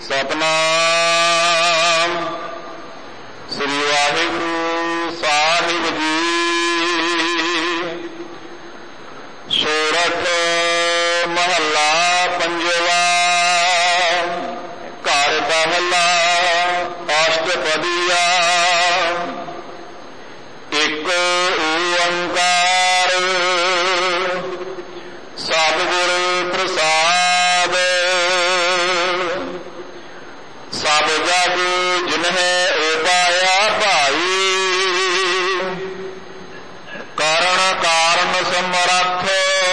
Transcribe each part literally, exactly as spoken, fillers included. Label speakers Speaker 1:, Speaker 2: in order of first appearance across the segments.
Speaker 1: सतनाम श्री वाहिगुरु साहिब जी। सोरठ महला पंजवा। घर पहला अष्टपदिया। एक ओंकार सतगुर प्रसाद। सब जग जिन्हें उपाया भाई। कारण कारण समर्थ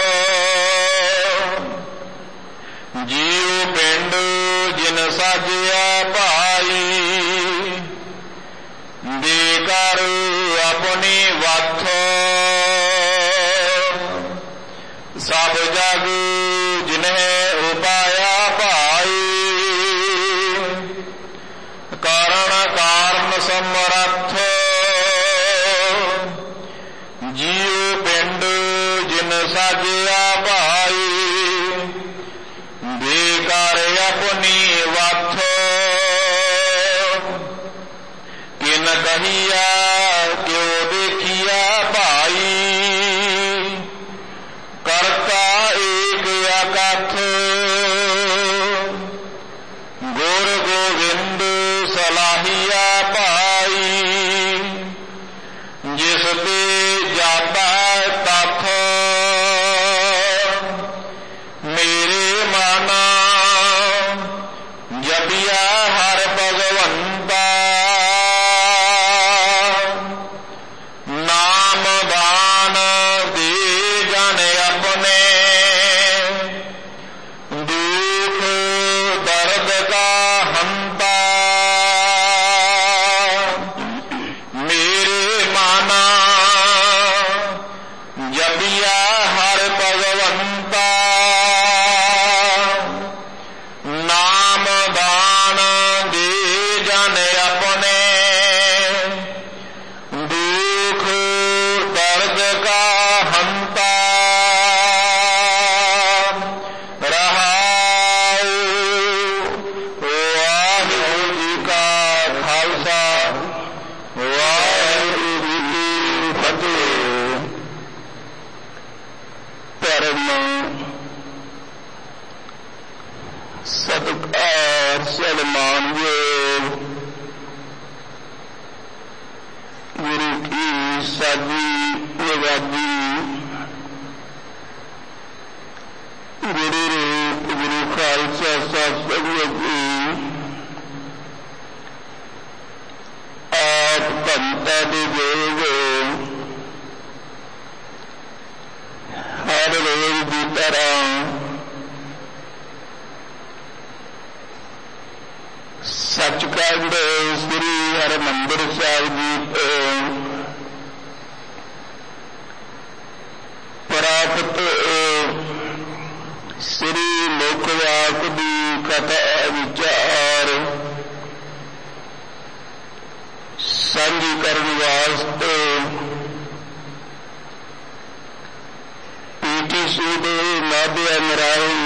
Speaker 1: जीव पिंड जिन साजिया भाई। देकर अपनी वथ सब जग जिन्हें उपाया भाई। कारण कारण समर्थ जीव पिंड जिन साजिया भाई। बेकार अपनी वथ किन कहिया क्यों देखिया भाई। करता एक अकथ गुर गोविंद सलाहिया भाई। जिस दे जाता तथ मेरे माना। जपिया हर भगवंता नाम दान दे जाने अपने। दुख दर्द का हंता मेरे माना। जपिया हर भगवंता नाम दान दे जाने अपने। दुख दर्द का हंता रहाऊ। वाहिगुरु जी का खालसा वाहिगुरु जी की फतेह। परम सत्कार सन्मानयोग गुरु की साजी निगाजी। गुरु रूप गुरु खालसा सतसंग जी। आप भगता दे योग हर रोज की तरह सचखंड श्री हरमंदिर साहिब जी को प्राप्त श्री लोकवाक की कथा विचार साझी करने वास्ते पीटीसी के माध्यम राही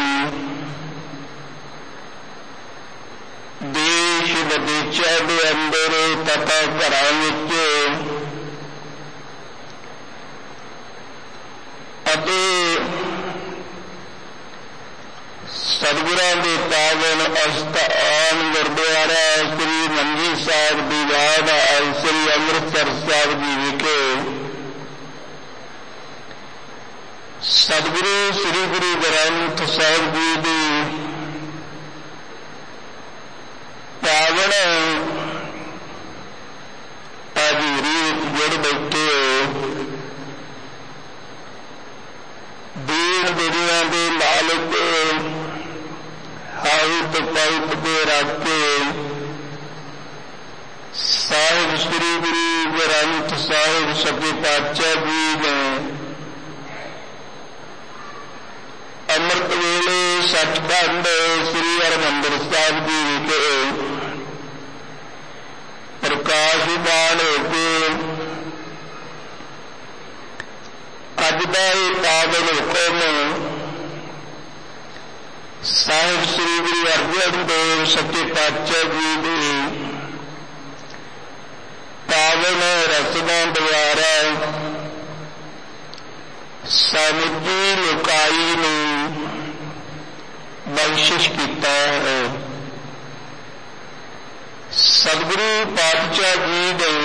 Speaker 1: देश विदेशों के अंदर तथा घरों विच अते सतगुरां दे पावन अस्थान गुरुद्वारा श्री मंजी साहिब दीवान श्री अमृतसर साहिब जी विखे सतगुरु श्री गुरु ग्रंथ साहिब जी की पावन हाजूरी जुड़ बैठे दीन दुनिया के मालिक हाउत पाउत के रख के साहिब श्री गुरु ग्रंथ साहिब सके पातशाह जी ने अमृत वेले सचखंड श्री हरमंदिर साहिब जी विखे प्रकाशमान होके अज का पावन हुक्म ਸਾਹਿਬ ਸ੍ਰੀ ਗੁਰੂ ਅਰਜਨ ਦੇਵ ਸੱਚੇ ਪਾਤਸ਼ਾਹ ਜੀ ਦੇ ਪਾਵਨ ਰਚਨਾ ਦੁਆਰਾ ਸਮੁੱਚੀ ਲੋਕਾਈ ਨੂੰ ਬਖਸ਼ਿਸ਼ ਕੀਤਾ ਹੈ। ਸਤਿਗੁਰੂ ਪਾਤਸ਼ਾਹ ਜੀ ਦੇ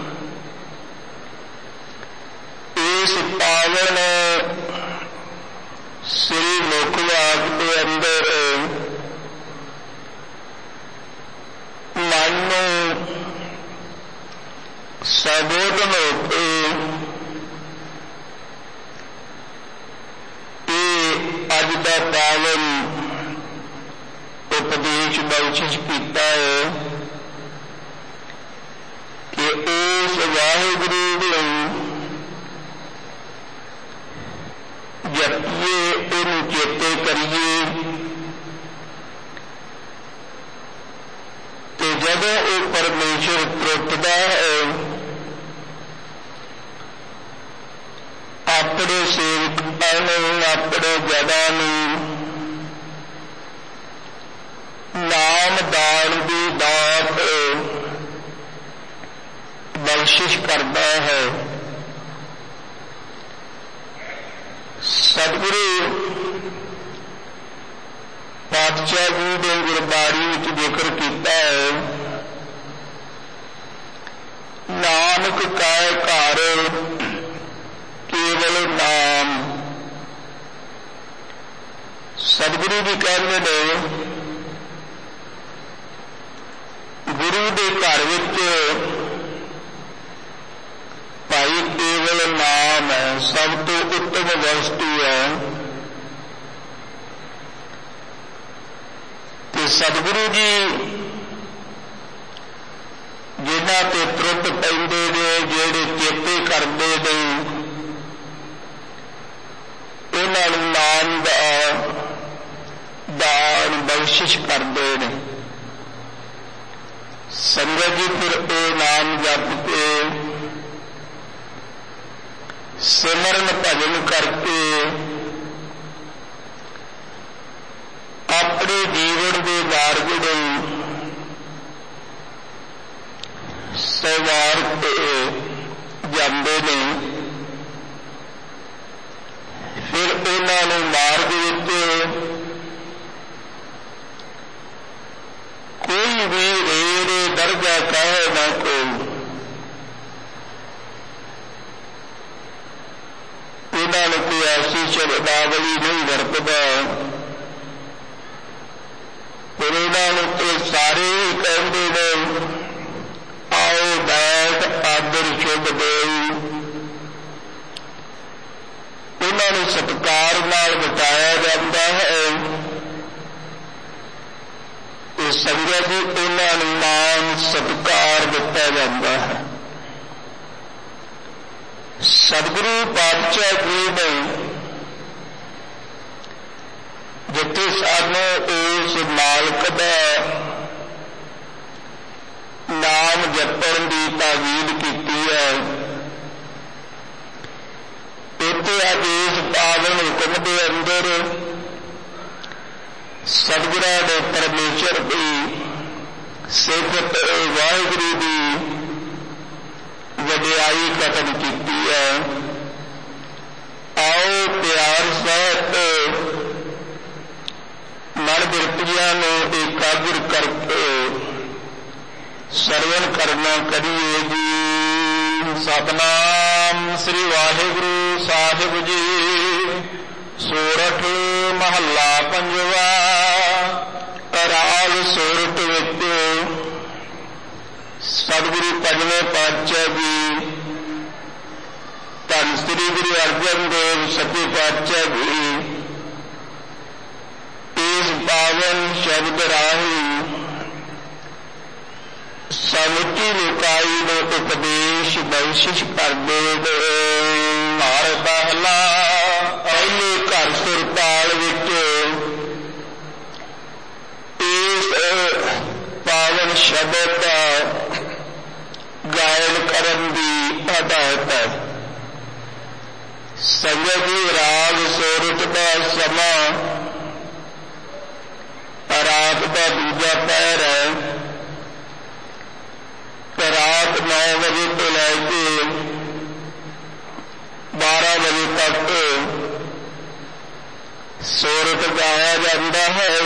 Speaker 1: ਇਸ ਪਾਵਨ ਸ੍ਰੀ ਲੋਕਵਾਕ ਦੇ ਅੰਦਰ ਮਨ ਨੂੰ ਸੰਬੋਧਨ ਹੋ ਕੇ ਇਹ ਅੱਜ ਦਾ ਪਾਵਨ ਉਪਦੇਸ਼ ਬਖਸ਼ਿਸ਼ ਕੀਤਾ ਹੈ ਕਿ ਉਸ ਵਾਹਿਗੁਰੂ ਨੂੰ ਜਪੀਏ, ਉਹਨੂੰ ਚੇਤੇ ਕਰੀਏ ਤੇ ਜਦੋਂ ਉਹ ਪਰਮੇਸ਼ਰ ਤਰੁੱਟਦਾ ਹੈ ਆਪਣੇ ਸੇਵਕਾਂ ਨੂੰ, ਆਪਣੇ ਜਨਾਂ ਨੂੰ ਨਾਮ ਦਾਨ ਦੀ ਦਾਤ ਬਖਸ਼ਿਸ਼ ਕਰਦਾ ਹੈ। ਸਤਿਗੁਰੂ ਪਾਤਸ਼ਾਹ ਜੀ ਦੇ ਗੁਰਬਾਣੀ ਵਿੱਚ ਜ਼ਿਕਰ ਕੀਤਾ ਹੈ, ਨਾਨਕ ਕੈ ਘਰ ਕੇਵਲ ਨਾਮ। ਸਤਿਗੁਰੂ ਜੀ ਕਹਿੰਦੇ ਨੇ ਗੁਰੂ ਦੇ ਘਰ ਵਿੱਚ ਭਾਈ ਕੇਵਲ ਨਾਮ ਹੈ, ਸਭ ਤੋਂ ਉੱਤਮ ਵਸਤੂ ਹੈ। ਤੇ ਸਤਿਗੁਰੂ ਜੀ ਜਿਨ੍ਹਾਂ ਤੇ ਤਰੁੱਟ ਪੈਂਦੇ ਨੇ, ਜਿਹੜੇ ਚੇਤੇ ਕਰਦੇ ਨੇ, ਉਹਨਾਂ ਨੂੰ ਨਾਮ ਦਾ ਦਾਨ ਬਖਸ਼ਿਸ਼ ਕਰਦੇ ਨੇ। ਸੰਗਤ ਜੀ ਫਿਰ ਉਹ ਨਾਮ ਜਪ ਕੇ ਸਿਮਰਨ ਭਜਨ ਕਰਕੇ ਆਪਣੇ ਜੀਵਨ ਦੇ ਮਾਰਗ ਨੂੰ ਸਵਾਰ ਕੇ ਜਾਂਦੇ ਨੇ। ਫਿਰ ਉਹਨਾਂ ਨੂੰ ਮਾਰਗ ਵਿੱਚ ਕੋਈ ਵੀ ਏੜੇ ਦਰਜਾ ਕਹੇ ਨਾ ਕੋਈ, ਉਹਨਾਂ ਨੂੰ ਕੋਈ ਐਸੀ ਸ਼ਬਦਾਵਲੀ ਨਹੀਂ ਵਰਤਦਾ। ਫਿਰ ਉਹਨਾਂ ਨੂੰ ਤੇ ਸਾਰੇ ਹੀ ਕਹਿੰਦੇ ਨੇ ਆਓ ਬੈਠ ਆਦਰ ਸ਼ੁਭ ਦੇਈ। ਉਹਨਾਂ ਨੂੰ ਸਤਿਕਾਰ ਨਾਲ ਬਿਠਾਇਆ ਜਾਂਦਾ ਹੈ। ਇਹ ਸੰਗਤ ਜੀ ਉਹਨਾਂ ਨੂੰ ਮਾਨ ਸਤਿਕਾਰ ਦਿੱਤਾ ਜਾਂਦਾ ਹੈ। ਸਤਿਗੁਰੂ ਪਾਤਸ਼ਾਹ ਜੀ ਨੇ ਜਿੱਥੇ ਸਾਨੂੰ ਉਸ ਮਾਲਕ ਦਾ ਨਾਮ ਜਪਣ ਦੀ ਤਾਕੀਦ ਕੀਤੀ ਹੈ, ਉੱਥੇ ਅੱਜ ਇਸ ਪਾਵਨ ਹੁਕਮ ਦੇ ਅੰਦਰ ਸਤਿਗੁਰਾਂ ਨੇ ਪਰਮੇਸ਼ਰ ਦੀ ਸਿਫਤ ਵਾਹਿਗੁਰੂ ਦੀ ਵਡਿਆਈ ਕਥਨ ਕੀਤੀ ਹੈ। ਆਓ ਪਿਆਰ ਸਹਿਤ ਮਨ ਬਿਰਤੀਆਂ ਨੂੰ ਇਕਾਗਰ ਕਰਕੇ ਸਰਵਣ ਕਰਨਾ ਕਰੀਏ ਜੀ। ਸਤਿਨਾਮ ਸ੍ਰੀ ਵਾਹਿਗੁਰੂ ਸਾਹਿਬ ਜੀ। ਸੋਰਠ ਮਹੱਲਾ ਪੰਜਵਾ। ਰਾਗ ਸੋਰਠ ਵਿੱਚ ਸਤਿਗੁਰੂ ਪੰਜਵੇਂ ਪਾਤਸ਼ਾਹ ਜੀ ਧੰਨ ਸ੍ਰੀ ਗੁਰੂ ਅਰਜਨ ਦੇਵ ਸੱਚੇ ਪਾਤਸ਼ਾਹ ਜੀ ਇਸ ਪਾਵਨ ਸ਼ਬਦ ਰਾਹੀਂ ਸਮੁੱਚੀ ਲੋਕਾਈ ਨੂੰ ਉਪਦੇਸ਼ ਬਖਸ਼ਿਸ਼ ਕਰਦੇ ਨੇ। ਹਰ ਪਹਿਲਾ ਪਹਿਲੇ ਘਰ ਸੁਰਤਾਲ ਵਿੱਚ ਇਸ ਪਾਵਨ ਸ਼ਬਦ ਦਾ ਗਾਇਨ ਕਰਨ ਦੀ ਹਦਾਇਤ ਹੈ। ਸੰਗਤ ਜੀ ਰਾਗ ਸੋਰਠ ਦਾ ਸਮਾਂ रात का दूजा पहर है, तो रात नौ बजे तो लैके बारह बजे तक सोरठ गाया जाता है।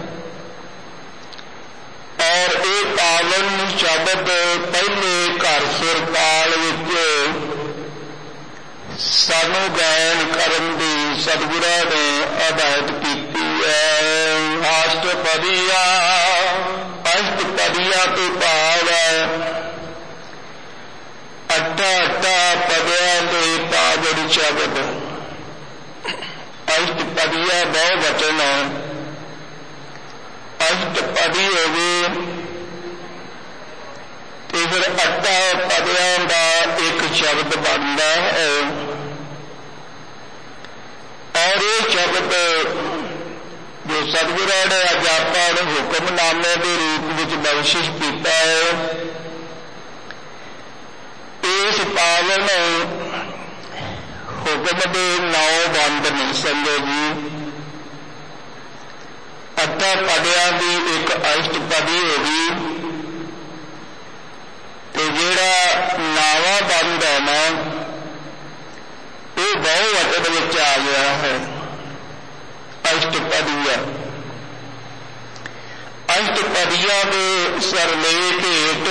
Speaker 1: और ये पावन शब्द पहले घर सुरताल विच सानू गायन करन दी सतगुरां ने हदायत कीती है। अष्टपदिया अष्टपदिया तो भाव है अट्ठा अट्ठा पदियां दे पावड़ शब्द। अष्टपदिया बहु वचन है, अष्टपदी हो गए तो फिर अट्ठा पदियां का एक शब्द बनता है। और ये शब्द जो सतगुरां ने अज आपां नूं हुक्मनामे के रूप में बख्शिश किया है, इस पावन हुक्म के नौ बंद ने संगो जी। अट्ठा पदियां की एक अष्टपदी होगी, तो जिहड़ा नावा बंद है ना ये बहुवचन विच आ गया है। अष्टपदिया अष्टपदिया के सरलेख हेठ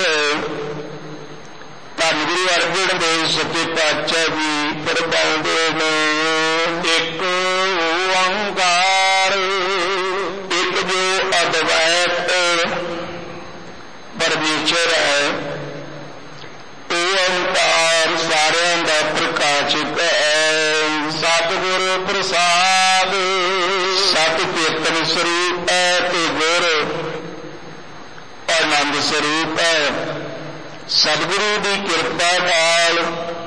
Speaker 1: धन गुरु अर्जन देव सच्चे पातशाह जी फरमाउंदे ने, एक ओंकार, एक जो अद्वैत परमेश्वर है, ओंकार सारियां दा प्रकाशक है। सतगुरु प्रसाद सत कीर्तन स्वरूप है, ते गुर आनंद स्वरूप है। सतगुरु की कृपा नाल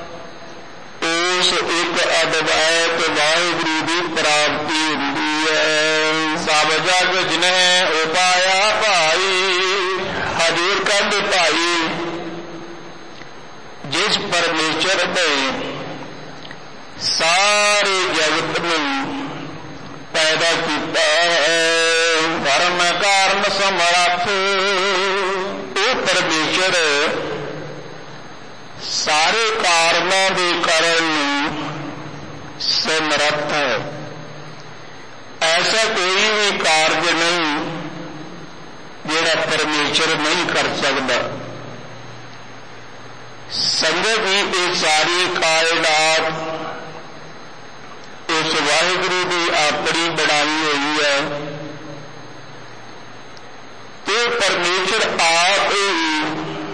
Speaker 1: उस एक अद्वैत वाहिगुरु की प्राप्ति हुंदी है। सब जग जिन्हें उपाया भाई, हजूर कहंदे भाई जिस परमेश्वर ने सारे जगत में पैदा किया है, धर्म कारण समर्थ, वो परमेश्वर सारे कारणों के कारण समर्थ है। ऐसा कोई भी कार्य नहीं जिहड़ा परमेश्वर नहीं कर सकता। संगत ही ये सारी कायनात उस वाहिगुरु की अपनी बनाई हुई है, तो परमेश्वर आप ही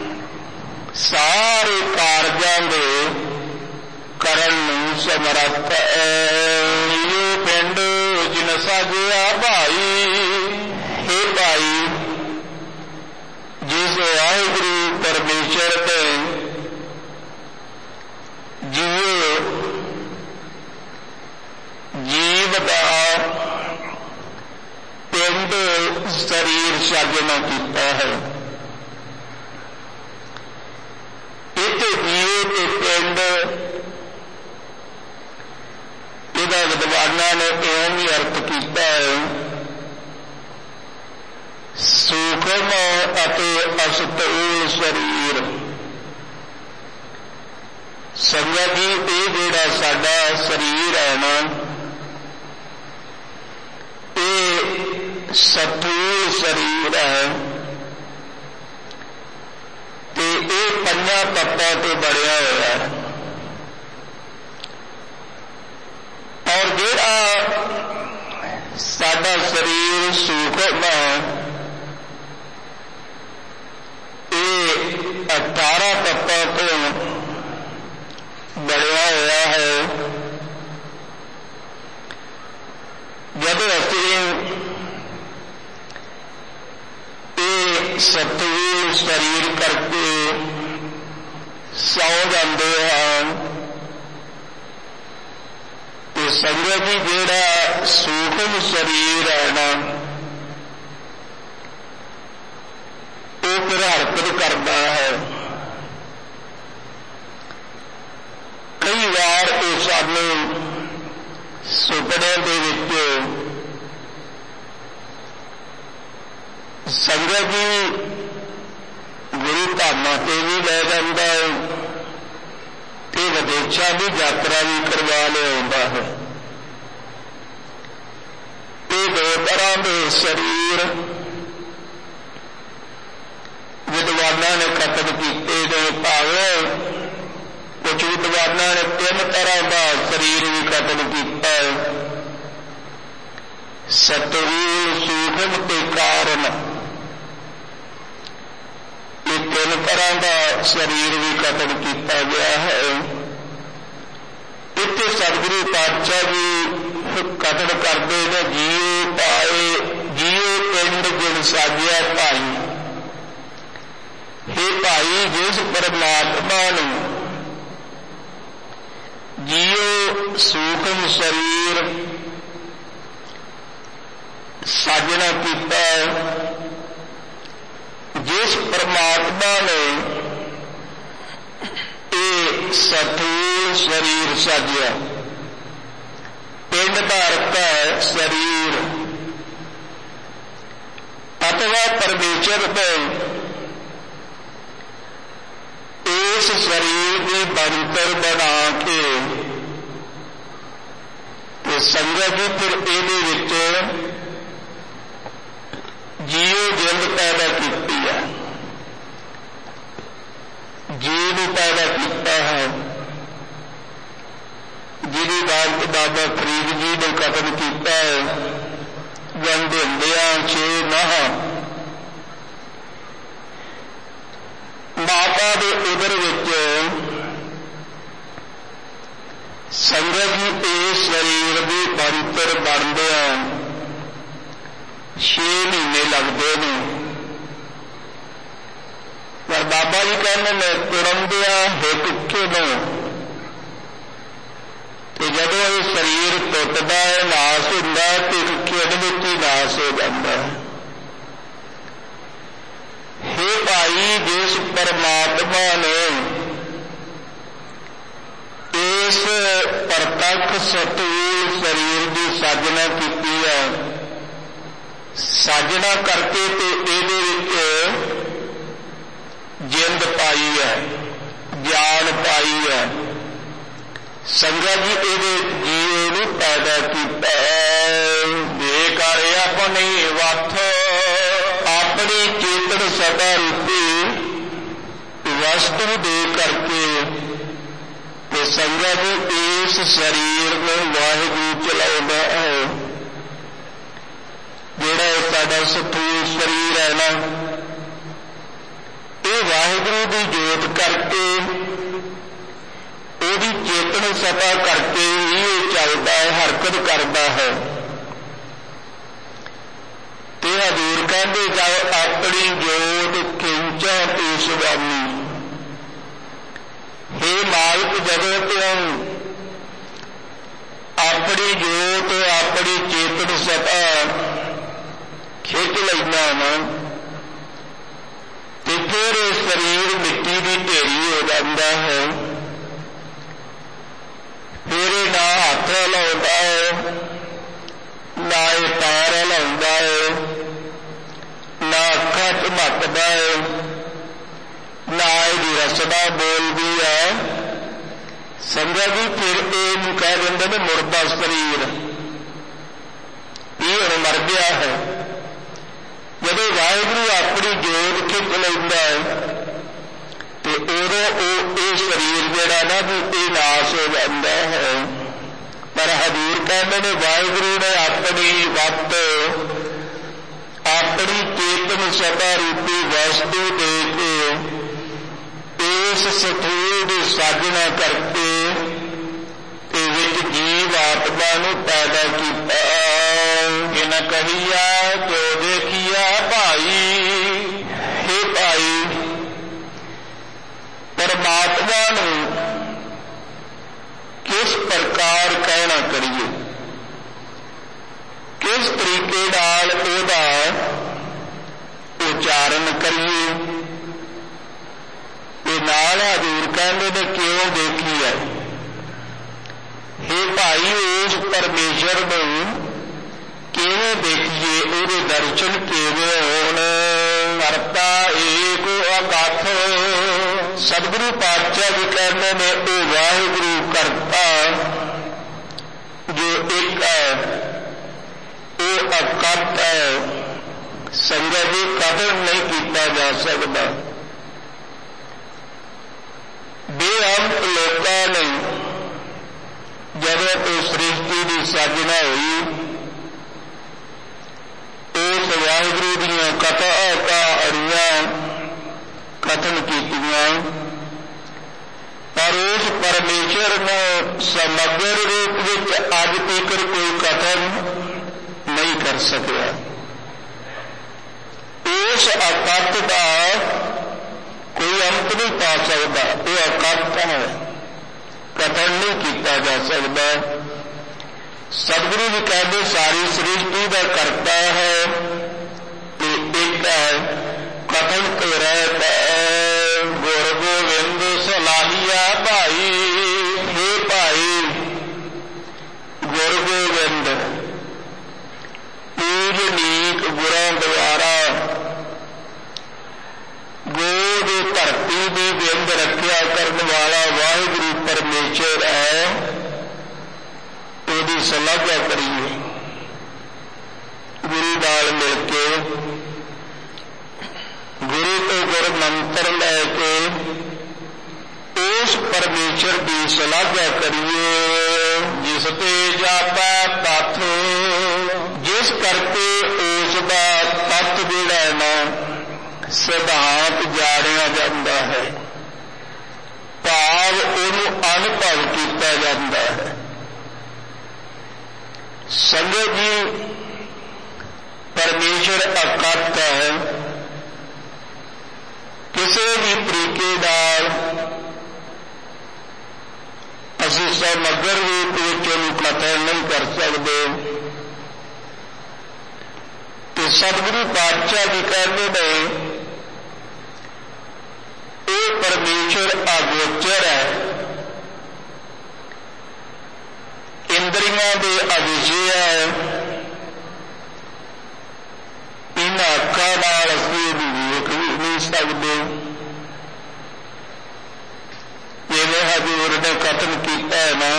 Speaker 1: सारे कार्यों के करन समर्थ है। ये पिंड जिन साजिया भाई, हे भाई जिस वाहिगुरु परमेश्वर ने जीव जीव का पिंड शरीर साजना किया है, इत्थे जीव के पिंड इहदा विद्वानां ने इवें भी अर्थ किया है, सूक्ष्म अते अस्थूल शरीर। संगत जी ये जिहड़ा साडा शरीर है ना, ये स्थूल शरीर है, ते ये पंजां तत्तां तो बनिया होया है। और जिहड़ा साडा शरीर सूक्ष्म है, ये अठारह तत्तां तो बढ़िया हुआ है। जब असीं ये स्थूल शरीर करके सौ जाते हैं, तो संगत जी जिहड़ा सूक्ष्म शरीर है ना, वो फिर हरकत करता है। कई बार ये सानू सुपने दे विच संगत जी गुरु धामां ते भी लै जांदा है ते विदेशां की यात्रा भी करवा लिया है। ये दो तरह के शरीर विद्वाना ने कतल किए ने, भावें कुछ विद्वाना ने तीन तरह का शरीर भी कतल किया है। सतरूल, सूक्ष्म ते कारण, ये तीन तरह का शरीर भी कतल किया गया है। इत्थे सतगुरु पातशाह जी कतल करते ने, जियो पाए जियो पिंड जिन साजिया भाई। हे भाई, जिस परमात्मा ने जियो सूक्ष्म शरीर साजना किया, जिस परमात्मा ने ये सतूल शरीर साजिया, पिंड का अर्थ है शरीर, अथवा परमेश्वर ने इस शरीर की बनतर बना के तो संगत जी फिर ये जीव जिंद पैदा की है, जीव पैदा किया है, जिहदी बात बाबा फरीद जी ने कतल किया है। जंदे हुंदियां छे माह माता के उदर विच संगत जी इस शरीर की बनतर बनदिया छे महीने लगते हैं। पर बाबा जी कहते हैं तुरंदिया हिक किनों, तो जदों ये शरीर टुटदा है, नाश हुंदा है, तो एक खिड़ विच ही नाश हो जाता है। हे भाई, जिस परमात्मा ने इस प्रत्यक्ष सतूल शरीर की साजना की है, साजना करके तो ये जिंद पाई है, ज्ञान पाई है। संगत जी ये जीव नूं पैदा किया बेकार अपनी वथ अपनी चेतन सदा रूपी वस्तु दे करके तो संगत जी इस शरीर में वाहिगुरू चलाउंदा है। जिहड़ा साडा सतूल शरीर है ना, ये वाहिगुरू की जोत करके उसकी चेतन सता करके ही चलता है, हरकत करता है। ते हजूर कहते जाओ अपनी जोत खिंचा तू स्वामी। हे मालिक, जगत अपनी जोत अपनी चेतन सता खिंच लेना वा तो फिर शरीर मिट्टी की ढेरी हो जाता है। फिर ना हाथ हिलाउंदा है, ना ये पैर हिलाउंदा है, ना अखां झमकदा है, ना इसकी रसदा बोलदी है। संगत जी फिर ये कह देंगे ने मुर्दा शरीर, ये हुण मर गया है। जब वाहिगुरू अपनी जोत खिंच लैंदा है तो उदों शरीर जिहड़ा ना भी नाश हो जाता है। पर हजूर कहते हैं वाहिगुरू ने अपनी वत अपनी चेतन सता रूपी वस्तु दे के इस सतूल की साजना करके विच जीव आत्मा नूं पैदा किया। इन कहिया जो देखिया भाई, हे भाई, परमात्मा नूं किस प्रकार कहना करिए, किस तरीके नाल उहदा उच्चारण करिए। ये नाल हजूर कहते ने क्यों देखी है। हे भाई, उस परमेश्वर नूं किवें देखिए उहदे दर्शन किवें होण। करता एक अकथ। सतगुरु पातशाह जी कहते ने वो वाहिगुरु करता जो एक है, वो अकथ है। संगत जी कदर नहीं किया जा सकता। बेअंत लोकां ने जदों तो सृष्टि की साजना हुई उस वाहिगुरु दीयां कथा कहानियां कथन कीतियां, पर उस परमेश्वर ने समग्र रूप विच अज तक कोई कथन नहीं कर सकिया। उस अकथ का कोई अंत नहीं पा सकता। वो अकथ है, कथन नहीं किया जा सकता। सतगुरु जी कहते सारी सृष्टि का करता है तो एक है, कथन तो रहता है। गुर गोविंद सलाहिया भाई। हे भाई गुर गोविंद पूजनीक गुरां द्वारा गोद धरती की विंद रखिया करने वाला वाहिगुरु परमेश्वर है, उसकी सलाहा करिए। गुरु नाल मिलके गुरु तो गुर मंत्र लैके उस परमेश्वर की सलाहा करिए। जिस ते जाता तत्थ, जिस करके उसका तत्त जिहड़ा है ना सिद्धांत जाणिया जाता है, भाव उन्होंने अनुभव किया जाता है। संगत जी परमेश्वर अकथ है। किसी भी तरीके नाल असीं समग्र रूप विच उहनूं कथन नहीं कर सकते। तो सतगुरु पातशाह जी कहते हैं ये परमेश्वर अगोचर है, इंद्रियां दे अविषय है। इन अखां नाल असीं वेख भी नहीं सकते। जिवें हजूर ने कथन किया है ना,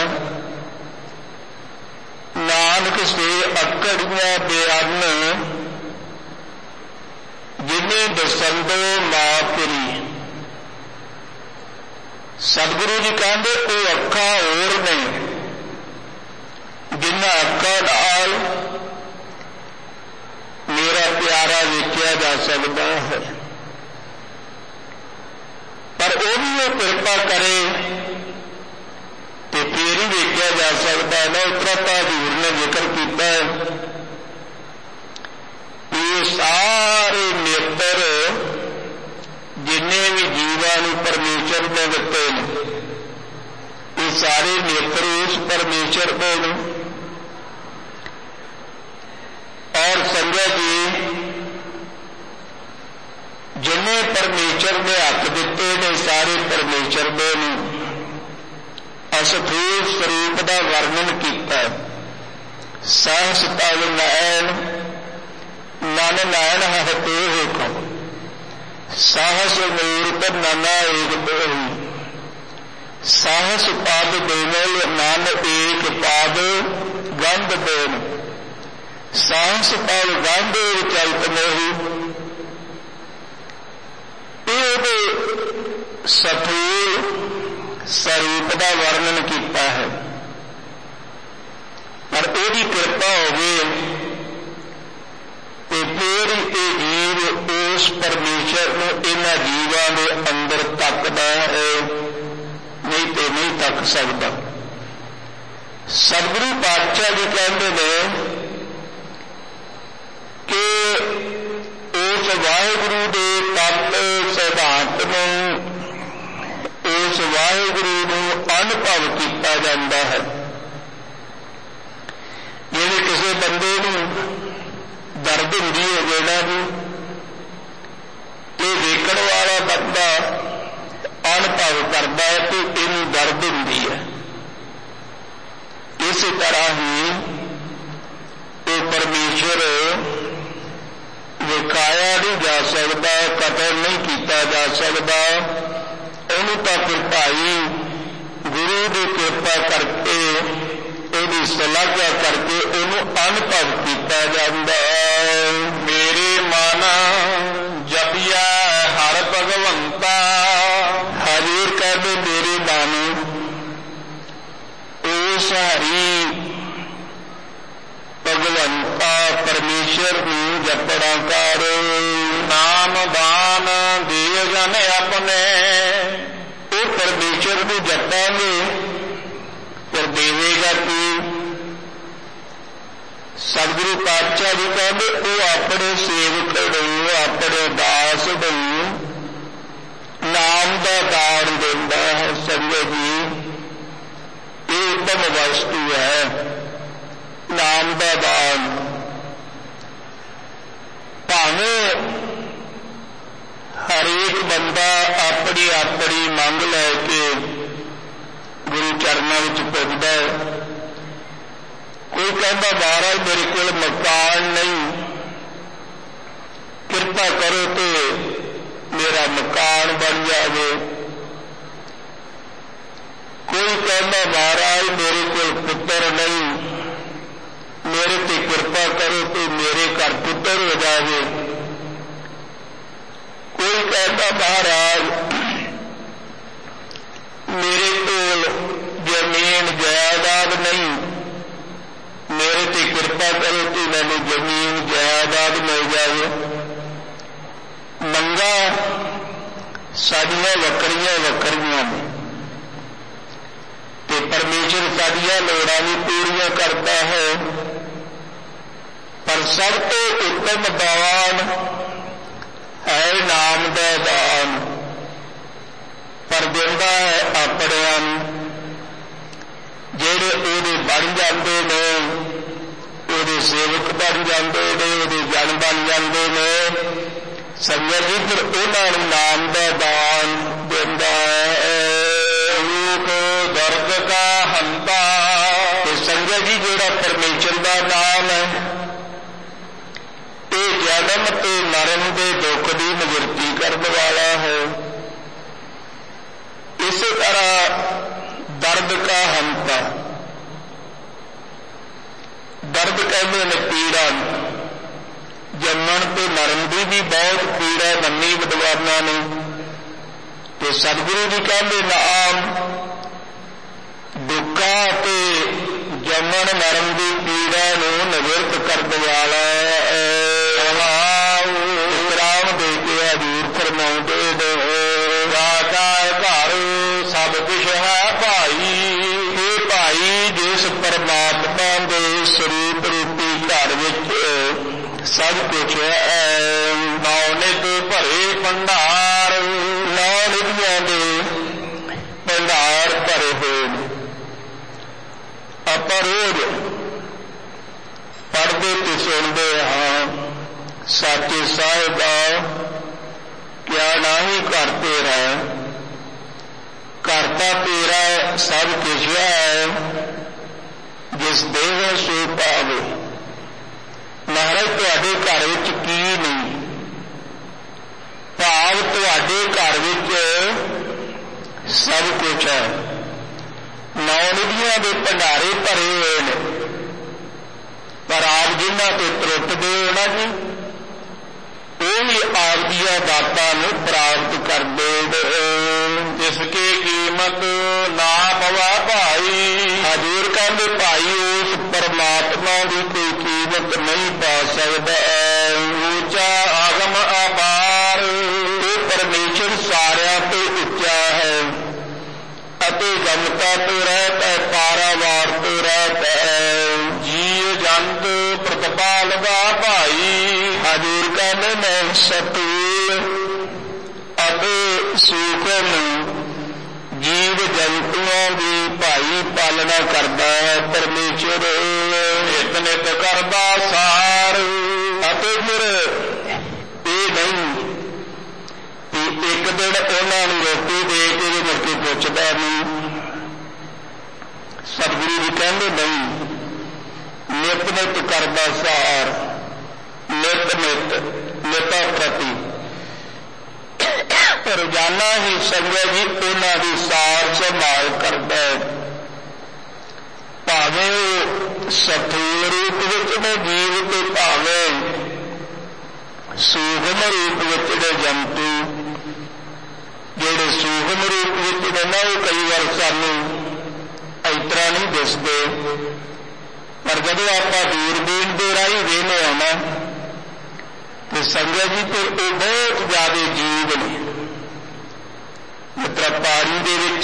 Speaker 1: नानक से अकड़ियां बेअन्न जिन्हें दसंदो मां फिरी। सतगुरु जी कहते वो अखां होर ने जिन्हां अखां नाल मेरा प्यारा वेखिया जा सकता है, पर वो भी वो कृपा करे तो फिर ही वेखिया जा सकता है ना। उतरा तो हजूर ने जिक्र किया ये सारे नेत्र जिन्हें भी जीवां नूं परमेश्वर ने दिते ये सारे नेत्र उस परमेश्वर दे ने। और संगत जी जिन्हें परमेश्वर ने हक दिते ने सारे परमेश्वर दे ने। असथूल स्वरूप का वर्णन किया। सहस तव नैन मन नैन हते हुकम। साहस मूर्त नना एक दोही। साहस पद दोनों मन एक पद गंध दोन। साहस पद गंध चलत मोही। सथूल स्वरूप का वर्णन किया है, पर उसकी कृपा होवे तो फिर ये जीव उस परमेश्वर को इन्हां जीवां के अंदर तकदा है, नहीं तो नहीं तक सकता। सतगुरु पातशाह जी कहते हैं कि उस वाहिगुरु के तत्त सिद्धांत में उस वाहिगुरु को अनुभव किया जाता है। जिवें किसी बंदे को दर्द होंदी है जेड़ा भी ये देखण वाला बंदा अनुभव करता है कि इनू दर्द होंदी है। इस तरह ही वो परमेश्वर विखाया नहीं जा सकता, कतल नहीं किया जा सकता। उन्होंने तो फिर भाई गुरु की कृपा करके उसकी सलाह करके उन्होंने अनुभव किया जाता। मेरे मन जपिया हर भगवंता, हजूर कहते मेरे मन उस हरि भगवंता परमेश्वर नूं जपड़ा कर। नाम दान दिए जन अपने, वो परमेश्वर नूं जपांगे फिर देवेगा की। सतगुरु पातशाह जी कहते वो अपने सेवक नूं अपने दास नूं नाम का दान देता है। संगत जी ये उत्तम वस्तु है नाम का दान। भावें हरेक बंदा अपनी अपनी मंग लैके गुरु चरणों में पुजदा है। कोई कहता महाराज मेरे को मकान नहीं, कृपा करो तो मेरा मकान बन जाए। कोई कहता महाराज मेरे को पुत्र नहीं, मेरे पे कृपा करो तो मेरे घर पुत्र हो जाए। कोई कहता महाराज मेरे को जमीन जायदाद नहीं, मेरे पे कृपा करो तो मैंने जमीन जायदाद मिल जाए। मंगा साडियां वक्रियां वक्रियां ने ते परमेश्वर साडियां लोड़ां भी पूरियां करता है। पर सब तो उत्तम दान है नाम का दान। पर दिंदा है अपणियां जेड़े ओहदे बन जाते ने, ओहदे सेवक बन जाते ने, ओहदे जन बन जाते ने। संगत जी फिर उन्होंने नाम का दान दिंदा है। रूप दर्द का हंता, संगत जी जोड़ा परमेश्वर का नाम है ये जन्म ते मरण के दुख की निवृत्ति करने वाला है। इसी तरह दर्द का हंता, दर्द कहते हैं पीड़ा। जमन ते मरण की भी बहुत पीड़ा मन्नी विद्वानां ने। तो सतगुरु जी कहते नाम दुखा ते जमन मरण की पीड़ा नूं निवृत्त करने वाला है। राम दे के हजूर फरमाउंदे ने राजा घर सब कुछ है भाई। हे भाई जिस परमात्मा के स्वरूप रूपी घर विच सब कुछ है। नौ निध भरे भंडार, नौ निधियां दे भंडार भरे हुए। आपां रोज पढ़ते ते सुनते हाँ साचे साहिब क्या ना ही घर तेरा है, घर तो तेरा सब कुछ है। जिस देव सो पावे। महाराज तुहाडे घर विच की नहीं, भाव तुहाडे घर विच सब कुछ है। नौ निधियां दे भंडारे भरे हुए ने, पर आप जिन्हां ते त्रुटदे हो ना जी, वो भी आप दियां दातां नूं प्राप्त करदे हो। जिसकी कीमत ना पवा भाई। हजूर कहंदे भाई उस परमात्मा की कोई कीमत नहीं पा सकता। ऊंचा आगम अपार, वो परमेश्वर सारियां तो उच्चा है अते गमता तो रहता है, पारावार तो रहता है। जीव जंत प्रतिपाल दा भाई। हजूर कहने मैं सतूल अते सूखम जीव जंतुओं की भाई पालना करता है परमेश्वर। नित नित करदा सार अते फिर ये नहीं कि एक दिन उन्होंने रोटी दे के मुड़ के पुछदा नहीं। सतगुरु जी कहते नहीं, ਨਿਤ ਨਿਤ ਕਰਦਾ ਸਾਰ, ਨਿਤ ਨਿਤ ਨਿਤਾ ਪ੍ਰਤੀ ਰੋਜ਼ਾਨਾ ਹੀ ਸੰਗਤ ਜੀ ਉਹਨਾਂ ਦੀ ਸਾਰ ਸੰਭਾਲ ਕਰਦਾ ਹੈ। ਭਾਵੇਂ ਉਹ ਸਥੂਲ ਰੂਪ ਵਿੱਚ ਨੇ ਜੀਵ ਤੇ ਭਾਵੇਂ ਸੂਖਮ ਰੂਪ ਵਿੱਚ ਨੇ ਜੰਤੂ। ਜਿਹੜੇ ਸੂਖਮ ਰੂਪ ਵਿੱਚ ਨੇ ਨਾ ਉਹ ਕਈ ਵਾਰ ਸਾਨੂੰ ਇਸ ਤਰ੍ਹਾਂ ਨਹੀਂ ਦਿਸਦੇ, ਪਰ ਜਦੋਂ ਆਪਾਂ ਦੂਰਬੀਨ ਦੇ ਰਾਹੀਂ ਵੇਖਦੇ ਹਾਂ ਨਾ ਤੇ ਸੰਗਤ ਜੀ ਫਿਰ ਉਹ ਬਹੁਤ ਜ਼ਿਆਦਾ ਜੀਵ ਨੇ। ਮਤਲਬ ਪਾਣੀ ਦੇ ਵਿੱਚ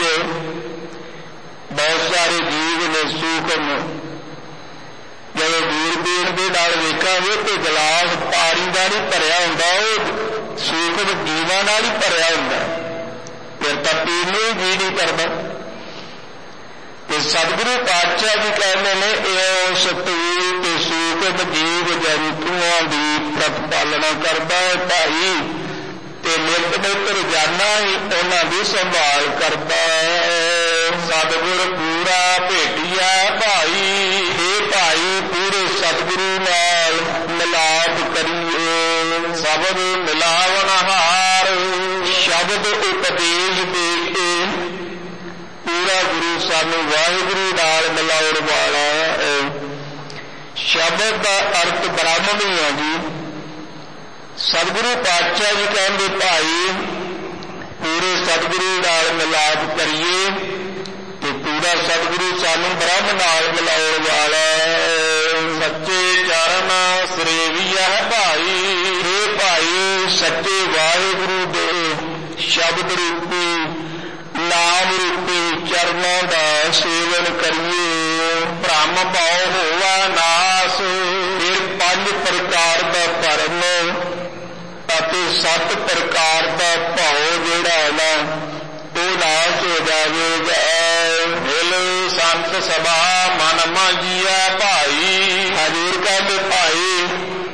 Speaker 1: ਬਹੁਤ ਸਾਰੇ ਜੀਵ ਨੇ ਸੂਖਮ। ਜਦੋਂ ਦੂਰਬੀਨ ਦੇ ਨਾਲ ਵੇਖਾਂਗੇ ਤੇ ਗਲਾਸ ਪਾਣੀ ਦਾ ਨਹੀਂ ਭਰਿਆ ਹੁੰਦਾ, ਉਹ ਸੂਖਮ ਜੀਵਾਂ ਨਾਲ ਹੀ ਭਰਿਆ ਹੁੰਦਾ, ਫਿਰ ਤਾਂ ਪੀਣ ਨੂੰ ਜੀ ਨਹੀਂ ਕਰਦਾ। ਤੇ ਸਤਿਗੁਰੂ ਪਾਤਸ਼ਾਹ ਜੀ ਕਹਿੰਦੇ ਨੇ ਇਹ ਸਤੂਲ ਤੇ ਸੂਖਮ ਜੀਵ ਜੰਤੂਆਂ ਦੀ ਪ੍ਰਤਪਾਲਨਾ ਕਰਦਾ ਹੈ ਭਾਈ, ਤੇ ਨਿਤ ਨਿਤ ਰੋਜ਼ਾਨਾ ਹੀ ਉਹਨਾਂ ਦੀ ਸੰਭਾਲ ਕਰਦਾ ਹੈ। ਸਤਿਗੁਰ ਪੂਰਾ ਭੇਟਿਆ ਭਾਈ, ਇਹ ਭਾਈ ਪੂਰੇ ਸਤਿਗੁਰੂ ਨਾਲ ਮਿਲਾਪ ਕਰੀਏ। ਸ਼ਬਦ ਮਿਲਾਵਨਹਾਰ, ਸ਼ਬਦ ਉਪਦੇਸ਼ ਦੇ ਕੇ ਪੂਰਾ ਗੁਰੂ ਸਾਨੂੰ ਵਾਹਿਗੁਰੂ ਨਾਲ ਮਿਲਾਉਣ ਵਾਲਾ ਹੈ। ਸ਼ਬਦ ਦਾ ਅਰਥ ਬ੍ਰਹਮ ਵੀ ਹੈ ਜੀ। ਸਤਿਗੁਰੂ ਪਾਤਸ਼ਾਹ ਜੀ ਕਹਿੰਦੇ ਭਾਈ ਪੂਰੇ ਸਤਿਗੁਰੂ ਨਾਲ ਮਿਲਾਪ ਕਰੀਏ ਤੇ ਪੂਰਾ ਸਤਿਗੁਰੂ ਸਾਨੂੰ ਬ੍ਰਹਮ ਨਾਲ ਮਿਲਾਉਣ ਵਾਲਾ ਹੈ। ਸੱਚੇ ਚਰਨ ਸਰੇਵੀਆ ਭਾਈ, ਇਹ ਭਾਈ ਸੱਚੇ ਵਾਹਿਗੁਰੂ ਦੇ ਸ਼ਬਦ ਰੂਪੀ ਨਾਮ ਰੂਪੀ ਚਰਨਾਂ ਦਾ ਸੇਵਨ ਕਰੀਏ। ਭ੍ਰਮ ਭਾਉ ਹੋਵਾ ਨਾਸ, ਫਿਰ ਪੰਜ ਪ੍ਰਕਾਰ ਦਾ ਭਰਮ ਅਤੇ ਸੱਤ ਪ੍ਰਕਾਰ ਦਾ ਭਾਉ ਜਿਹੜਾ ਨਾ ਉਹ ਨਾਸ਼ ਹੋ ਜਾਵੇਗਾ। ਮਿਲ ਸੰਤ ਸਭਾ ਮਨ ਮਾਂਜੀਆ ਭਾਈ, ਹਜ਼ੂਰ ਕਹਿੰਦੇ ਭਾਈ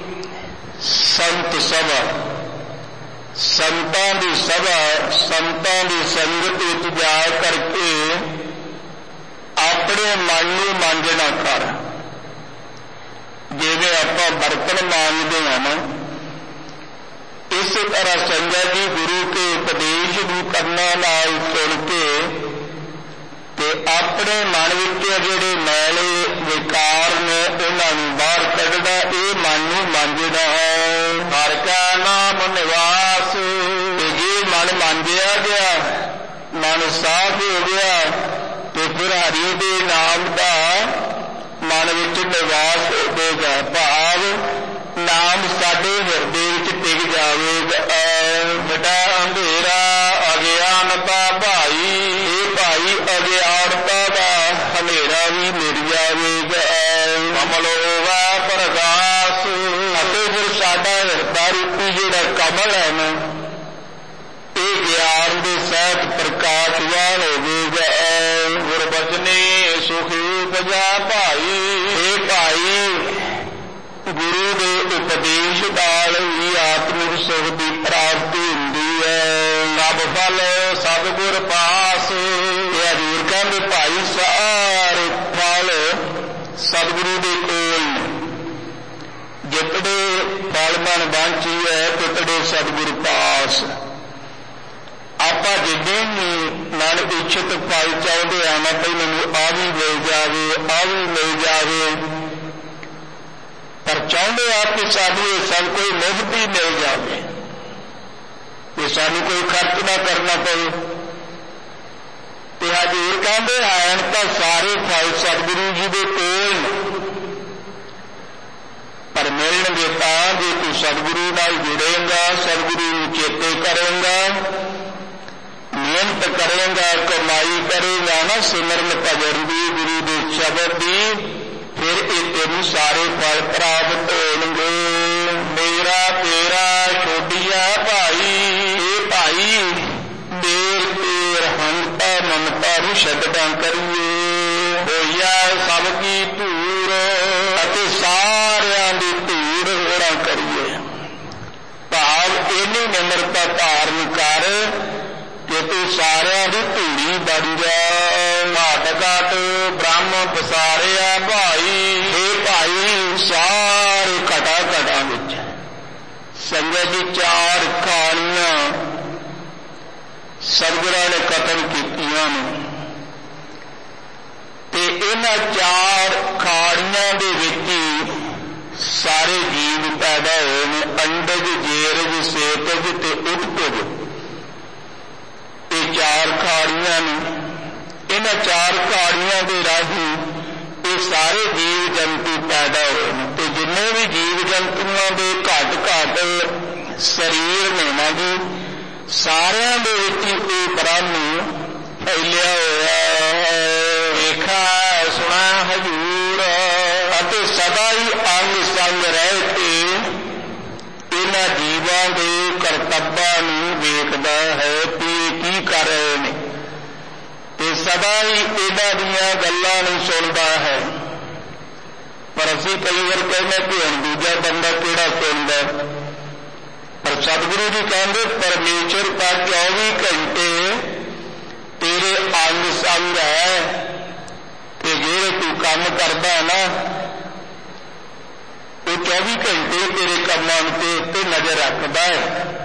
Speaker 1: ਸੰਤ ਸਭਾ, ਸੰਤਾਂ ਦੀ ਸਭਾ, ਸੰਤਾਂ ਦੀ ਸੰਗਤ ਵਿੱਚ ਜਾ ਕਰਕੇ ਆਪਣੇ ਮਨ ਨੂੰ ਮਾਂਜਣਾ ਕਰ। ਜਿਵੇਂ ਆਪਾਂ ਬਰਤਨ ਮਾਂਜਦੇ ਹਾਂ ਨਾ, ਇਸੇ ਤਰ੍ਹਾਂ ਸੰਗਤ ਜੀ ਗੁਰੂ ਕੇ ਉਪਦੇਸ਼ ਨੂੰ ਕੰਨਾਂ ਨਾਲ ਸੁਣ ਕੇ ਤੇ ਆਪਣੇ ਮਨ ਵਿੱਚ ਜਿਹੜੇ ਮੈਲੇ ਵਿਕਾਰ ਨੇ ਉਹਨਾਂ ਨੂੰ ਬਾਹਰ ਕੱਢਣਾ, ਇਹ ਮਨ ਨੂੰ ਮਾਂਜਣਾ ਹੈ। ਹਰਿ ਕਾ ਨਾਮ ਨਿਵਾਸ, ਤੇ ਜੇ ਮਨ ਮਾਂਜਿਆ ਗਿਆ, ਮਨ ਸਾਫ਼ ਹੋ ਗਿਆ ਤੇ ਫਿਰ ਹਰੀ ਦੇ ਨਾਮ ਦਾ ਮਨ ਵਿੱਚ ਨਿਵਾਸ ਹੋਵੇਗਾ। ਭਾਵ ਨਾਮ ਸਾਡੇ ਹਿਰਦੇ ਵਿੱਚ ਟਿਕ ਜਾਵੇਗਾ। ਵੱਡਾ ਅੰਧੇਰਾ ਅਗਿਆਨਤਾ ਭਾਈ, ਇਹ ਭਾਈ ਅਗਿਆਨਤਾ ਦਾ ਹਨੇਰਾ ਵੀ ਮਿਟ ਜਾਵੇਗਾ। ਕਮਲ ਹੋਵਾ ਪ੍ਰਗਾਸ, ਅਤੇ ਫਿਰ ਸਾਡਾ ਹਿਰਦਾ ਰੂਪੀ ਜਿਹੜਾ ਕਮਲ ਹੈ ਨਾ ਇਹ ਗਿਆਨ ਦੇ ਸਹਿਤ ਪ੍ਰਕਾਸ਼ਵਾਨ ਹੋਵੇਗਾ। ਗੁਰਬਚਨੇ ਸੁਖ ਉਪਜਾ ਭਾਈ, ਇਹ ਭਾਈ ਗੁਰੂ ਦੇ ਉਪਦੇਸ਼ ਨਾਲ ਹੀ ਆਤਮਿਕ ਸੁਖ ਦੀ ਪ੍ਰਾਪਤੀ ਹੁੰਦੀ ਹੈ। ਨਭ ਫਲ ਸਤਿਗੁਰ ਪਾਸ, ਇਹ ਹਜ਼ੂਰ ਕਹਿੰਦੇ ਭਾਈ ਸਾਰੇ ਫਲ ਸਤਿਗੁਰੂ ਦੇ ਕੋਲ ਨੇ। ਜਿਤੜੇ ਫਲ ਮਨ ਵਾਂਝੀ ਹੈ ਤਿਤੜੇ ਸਤਿਗੁਰ ਪਾਸ। ਆਪਾਂ ਜਿੱਦਾਂ ਹੀ ਮਨ ਇੱਛਤ ਫਲ ਚਾਹੁੰਦੇ ਹਾਂ ਨਾ ਭਈ ਮੈਨੂੰ ਆਹ ਵੀ ਮਿਲ ਜਾਵੇ, ਆਹ ਵੀ ਮਿਲ ਜਾਵੇ, ਪਰ ਚਾਹੁੰਦੇ ਆ ਕਿ ਸਾਨੂੰ ਇਹ ਸਭ ਕੋਈ ਮੁਫਤ ਹੀ ਮਿਲ ਜਾਵੇ, ਕਿ ਸਾਨੂੰ ਕੋਈ ਖਰਚ ਨਾ ਕਰਨਾ ਪਵੇ। ਤੇ ਹਜ਼ੂਰ ਕਹਿੰਦੇ ਹਨ ਤਾਂ ਸਾਰੇ ਫਲ ਸਤਿਗੁਰੂ ਜੀ ਦੇ ਕੋਲ, ਪਰ ਮਿਲਣਗੇ ਤਾਂ ਜੇ ਤੂੰ ਸਤਿਗੁਰੂ ਨਾਲ ਜੁੜੇਂਗਾ, ਸਤਿਗੁਰੂ ਨੂੰ ਚੇਤੇ ਕਰੇਂਗਾ, ਮਿਹਨਤ ਕਰੇਂਗਾ, ਕਮਾਈ ਕਰੇਂਗਾ ਨਾ ਸਿਮਰਨ ਭਜਨ ਦੀ, ਗੁਰੂ ਦੇ ਸ਼ਬਦ ਦੀ, ਫਿਰ ਇਹ ਤੈਨੂੰ ਸਾਰੇ ਫਲ ਪ੍ਰਾਪਤ ਹੋਣਗੇ। ਮੇਰਾ ਤੇਰਾ ਛੋਡੀਆ ਭਾਈ, ਇਹ ਭਾਈ ਮੇਰ ਤੇਰ ਹੰਤਾ ਮਮਤਾ ਨੂੰ ਛੱਡਦਾ ਕਰੀਏ। ਹੋਈਆ ਸਭ ਕੀ ਧੂੜ, ਅਤੇ ਸਾਰਿਆਂ ਦੀ ਧੂੜ ਹੋਣਾ ਕਰੀਏ। ਭਾਵ ਇੰਨੀ ਨਿਮਰਤਾ ਧਾਰਨ ਕਰ ਕਿ ਤੂੰ ਸਾਰਿਆਂ ਦੀ ਧੂੜੀ ਬਣ ਜਾ। ਘਾਟ ਘਾਟ ਬ੍ਰਹਮ ਪਸਾਰਿਆ ਭਾਈ, ਇਹ ਭਾਈ सारे घटा घटा विच संगत जी चार खाणियां सतगुरां ने कतल कीतियां ने ते इन्हां चार खाणियां दे विच सारे जीव पैदा होए ने अंडज जेरज सेतज ते उत्पज ये चार खाड़ियां ने इन्हां चार खाड़ियां के राही ये सारे जीव जंतु पैदा होए ने ते जिन्ने भी जीव जंतुओं के घट घट शरीर ने ना जी सारियां दे विच ये ब्रह्म फैलिया होया देखा सुना हजूर अते सदा ही अंग संग रह के इन्हां जीवां दे करतब्बां नूं वेखदा है कि की कर रहे ने ते सदा ही इन्हां दीयां गल्लां नूं सुणदा है। पर असीं कई वार कहने कि हुण दूजा बंदा किहड़ा सुणदा, पर सतगुरु जी कहंदे परमेश्वर का चौबी घंटे तेरे अंग संग है ते जेड़े तू काम करदा ना वो चौबी घंटे तेरे कामां ते नजर रखदा है,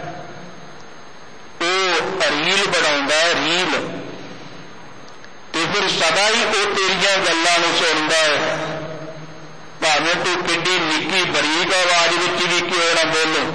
Speaker 1: वो रील बनाउंदा है रील ते फिर सदा ही वो तेरियां गल्लां नूं सुणदा है भावें तू किड्डी निक्की बरीक आवाज विच भी क्यों ना बोलो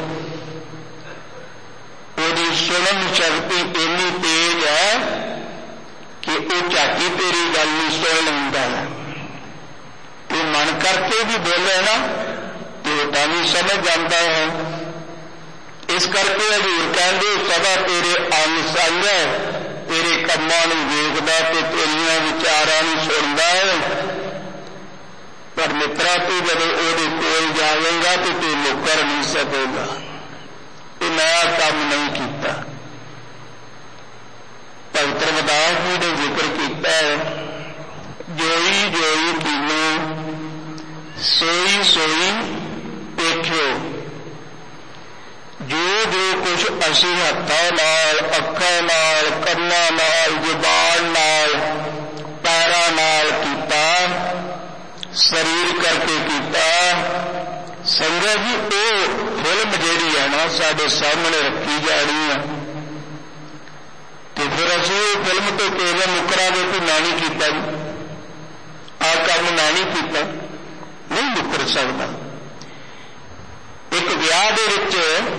Speaker 1: ओदी सुणन शक्ति इन्नी तेज है कि वो झाटी तेरी गल नूं सुण लैंदा है। तू मन करके भी बोले ना तो भी समझ जाता है। इस करके हजूर कहते सदा तेरे अंग संग है तेरे कामां नूं वेखदा ते तेरियां विचारां नूं सुणदा है। पर मित्रा तू जदों ओहदे कोल जावेगा तो तू मुकर नहीं सकेगा, तू नया काम नहीं कीता। भगत रविदास जी ने जिक्र किया है जोई जोई कीनो सोई सोई देखियो, जो जो कुछ असीं हत्थां नाल अखां नाल कन्नां नाल जुबान नाल पैरां नाल कीता शरीर करके कीता संगत जी वो फिल्म जिहड़ी है ना साडे सामने रखी जानी है तो फिर असीं वो फिल्म तो केवल मुकरांगे कि मैं नहीं कीता जी आ काम मैं नहीं कीता, नहीं मुकर सकदा। एक विआह दे विच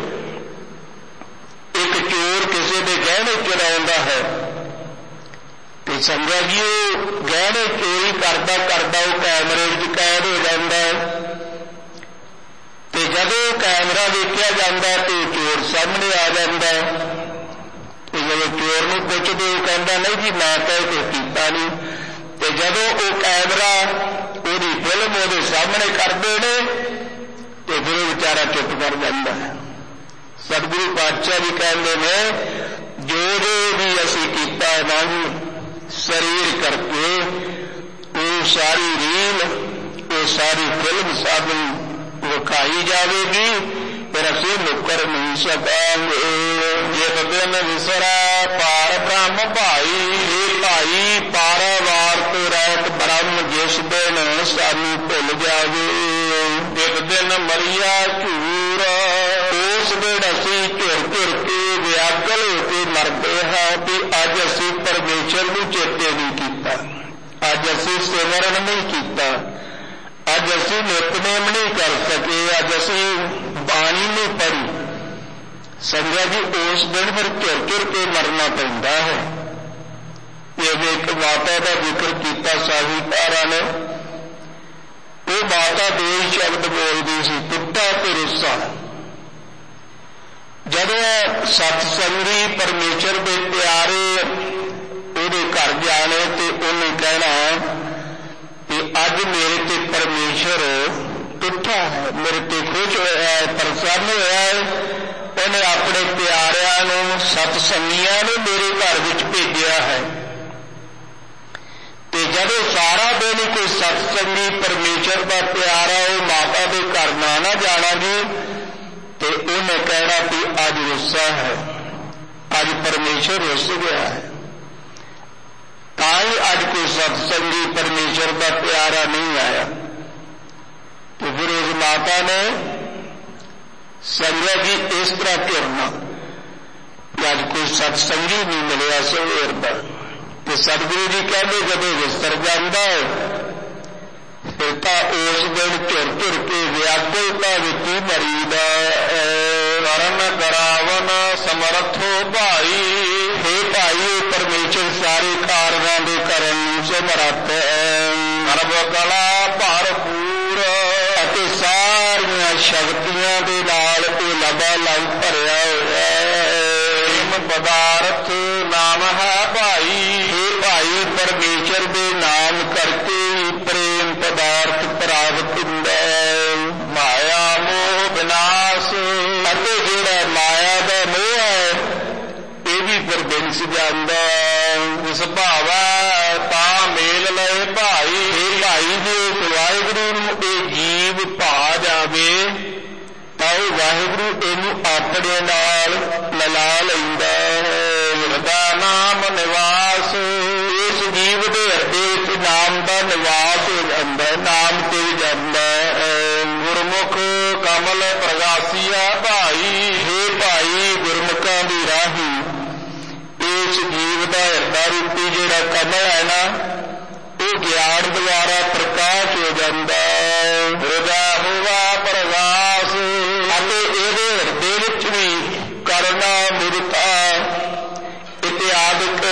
Speaker 1: एक चोर किसी के गहने चुराउंदा है तो संगत जी वो गहने चोरी करदा करदा वो कैमरे विच कैद हो जांदा है ते जदों कैमरा देखिया जांदा तो चोर सामने आ जांदा है ते जदों चोर नूं पुछदे वो कहंदा नहीं जी मैं तो कुछ कीता नहीं ते जदों वो कैमरा ओहदी फिल्म ओहदे सामने करदे ने तो फिर वो बेचारा चुप कर जाता है। सतगुरु पातशाह जी कहते हैं जो जो भी असीं कीता है ना शरीर करके वो सारी रील वो सारी फिल्म सानूं विखाई जाएगी फिर असीं मुकर नहीं सकांगे। जिस दिन विसरा पार ब्रह्म भाई हे भाई पारावार तो रहत ब्रह्म जिस दिन सानूं भुल जावे एक दिन मरिया झूर उस दिन असीं झुर झुर के व्याकुल होके मरदे हां कि अज असीं परमेश्वर नूं चेते नहीं कीता, अज असीं सिमरन नहीं कीता, अज असीं नितनेम नहीं कर सके, अज असीं बाणी नहीं पढ़ी। संगत जी उस दिन फिर झुर झुर के मरना पैंदा है। ये एक माता का जिक्र किया साहिबकारा ने, वो माता दो ही शब्द बोलती सी टुटा ते रुस्सा। जदों सतसंगी परमेश्वर के प्यारे उहदे घर जाने ते उन्हें कहना कि अज मेरे ते परमेश्वर टुटा है, मेरे ते खुश होया है, प्रसन्न होया है। उन्हें अपने प्यारिਆਂ ਨੂੰ सतसंगियां ने मेरे घर विच भेजिया है। ते जदों सारा दिन कोई सतसंगी परमेश्वर का प्यारा वो माता के घर ना ना जाना जी तो उन्हें कहना कि अज रुस्सा है, अज परमेश्वर रुस गया है, ताई अज कोई सतसंगी परमेश्वर का प्यारा नहीं आया। तो फिर उस माता ने संगत जी इस तरह घिरना अज कोई सत्संगी नहीं मिलिया सवेर का। तो सतगुरु जी कहते जब विस्तर जाता है फिर तो उस दिन घिर घिर के व्याकुलता विच ही मरीदा। करन करावन समर्थो भाई, हे भाई परमेश्वर सारे कारणों के करन समर्थ है। सर्व कला भरपूर अते सारियां शक्तियां दे नाल लबालब भरिया होया है। पदार्थ नाम है भाई, हे भाई परमेश्वर दे नाम करके ही प्रेम पदार्थ प्राप्त हुंदा है। माया मोह विनाश अते जिहड़ा माया दा मोह है ये भी फिर बिनस जांदा। इस भावा ता मेल लए भाई, हे भाई जे उस वाहिगुरू नूं ये जीव भा जावे तां वाहिगुरू इहनूं अपने नाल मिला लैंदा है। दा नाम निवास, इस जीव दे हृदय विच नाम दा निवास हो जांदा, नाम ते जांदा है। गुरमुख कमल प्रगासिया भाई, हे भाई गुरमुखां दी राही इस जीव दा हृदय रूपी जिहड़ा कमल है ना वो ज्ञान द्वारा प्रकाश हो जाता है। हृदय हुआ प्रकाश अते इहदे हृदय विच भी करुणा मुरता इत्यादिक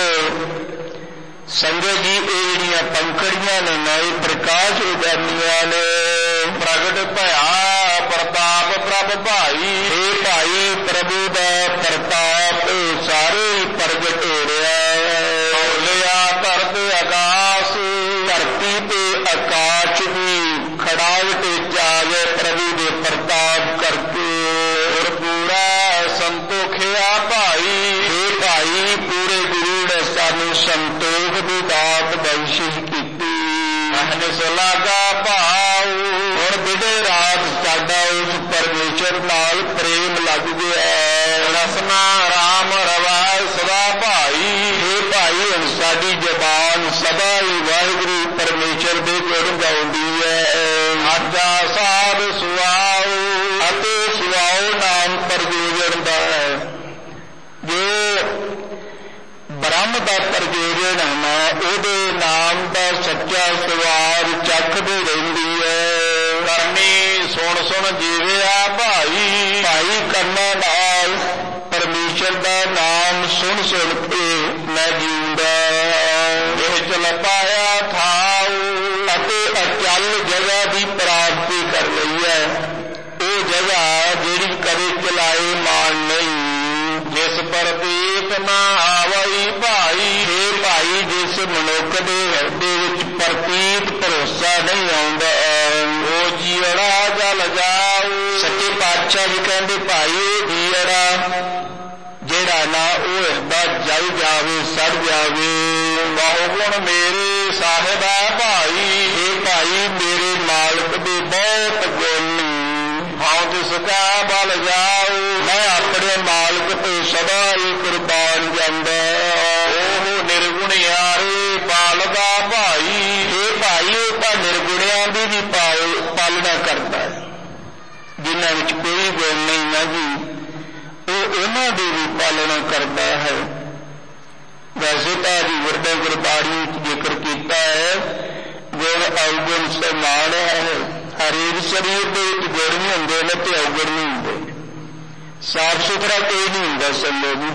Speaker 1: संगत जी ये जिहड़ियां पंखड़ियां ने नए प्रकाश हो जांदियां ने। प्रगट भया प्रताप प्रभ भाई, हे भाई प्रभु दा प्रताप सारे ही प्रगट हो रहा है। लिया धरत आकाश, धरती पे आकाश भी खड़ावट जावे प्रभु दे प्रताप करके। और पूरा संतोखिया भाई, हे भाई पूरे गुरु ने सानू संतोख दी दात बख्शिश की। अहनस लागा भाव और बिडे रात साडा उस परमेश्वर नाल प्रेम लग गया। रसना राम रवाय सदा भाई, हे भाई हुण साडी जबान सदा ही वाहिगुरू परमेश्वर दे गुण गाउंदी है। आजा साध सुआओ अते सुआओ नाम परजोजन दा है। जो ब्रह्म दा परजोजन है ना उहदे नाम दा सच्चा स्वाद चखदी रहिंदी है। करनी सुन सुन जीविया भाई, भाई करना नाल परमेश्वर दा नाम सुन सुन के मैं जींदा। इह चल पाया थाऊ अते अचल जगह की प्राप्ति कर लई है। वो जगह जिहड़ी कदे चलाए मान नहीं। जिस प्रतीत ना आवई भाई, हे भाई जिस मनुख दे हृदय विच प्रतीत भरोसा नहीं आउंदा वो जीड़ा जल जाऊ। सच्चे पातशाह जी कहंदे भाई जीड़ा जेड़ा ना वो हृदय जल जावे सड़ जावे। बहु गुण मेरे साहिब है भाई, हे भाई मेरे मालिक दे बहुत गुण हाँ जिसका बल जाऊ। मैं अपने मालिक तो सदा ही कुर्बान जांदा। ओह निर्गुणियारे पालदा भाई, हे भाई वो तो निर्गुणियां दी भी पालना करता है। जिन्हां विच कोई गुण नहीं ना जी वो उन्हां दी भी पालना करता है। वैसे तो अभी गुरदे गुरबाणी जिक्र किया है गुण अवगुण समान है। हरेक शरीर के गुण नहीं होंगे ना तो अवगुण नहीं होंगे। साफ सुथरा कोई नहीं होंगे संगो जी।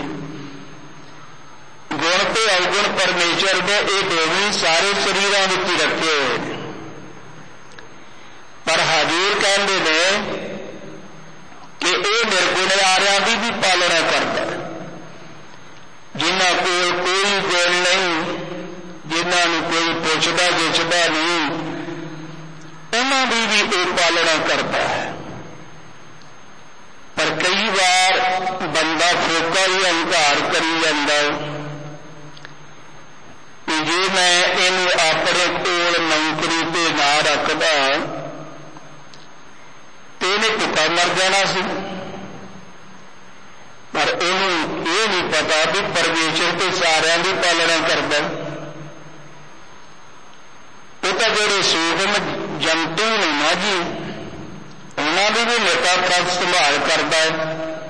Speaker 1: गुण तो अवगुण परमेश्वर ने ये दोवें सारे शरीरों में रखे हुए हैं। पर हजूर कहते हैं कि ये निर्गुणियारियां की भी पालना करता है। जिन्हां कोल कोई गुण नहीं, जिन्हां नूं कोई पुछदा गिछदा नहीं, उन्हां दी भी वो पालना करता है। पर कई बार बंदा फोका ही अहंकार करी जाता है कि जे मैं इनू अपने कोल नौकरी ते ना रखदा तो इन्हें भुखा मर जाना सी। पर इन्हू ये नहीं पता भी परमेश्वर तो सारियां दी पालना करदा। वो तो जेड़े सूक्ष्म जंतु ने ना जी उन्हां दी भी नेता प्रत संभाल करता है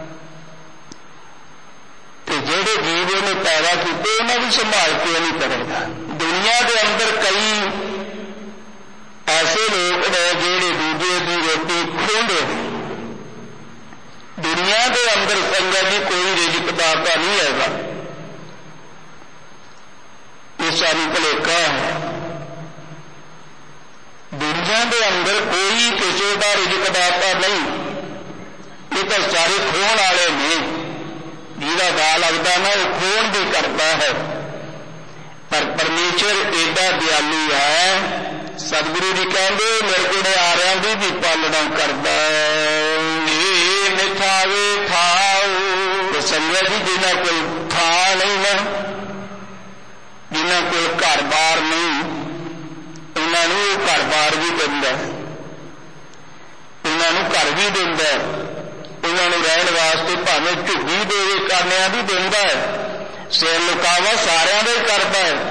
Speaker 1: ते जिहड़े जीव ने पैदा कीते उन्हां दी संभाल क्यों नहीं करेगा। दुनिया के अंदर कई ऐसे लोग ने जिहड़े दूजे की रोटी खोंदे। दुनिया के अंदर संगत जी कोई रिज़्क दाता नहीं हैगा, ये सानू भुलेखा है। दुनिया के अंदर कोई किसी का रिज़्क दाता नहीं, ये तो सारे खोण वाले ने। जिहदा दा लगता ना वो खोण भी करता है, पर परमेश्वर एडा दयालु है। सतगुरु जी कहते मेरे कोले आरियां दी भी पालना करदा है। निथावे थाओ संगत जी जिन्हां कोल थां नहीं ना, जिन्हां कोल घर बार नहीं, उन्हां नूं घर बार भी दिंदा, उन्हां नूं घर भी दिंदा, उन्हां नूं रहण वास्ते भावें झुग्गी देवे कानियां भी दिंदा है, सिर लुकावा सारियां दा ही करदा है।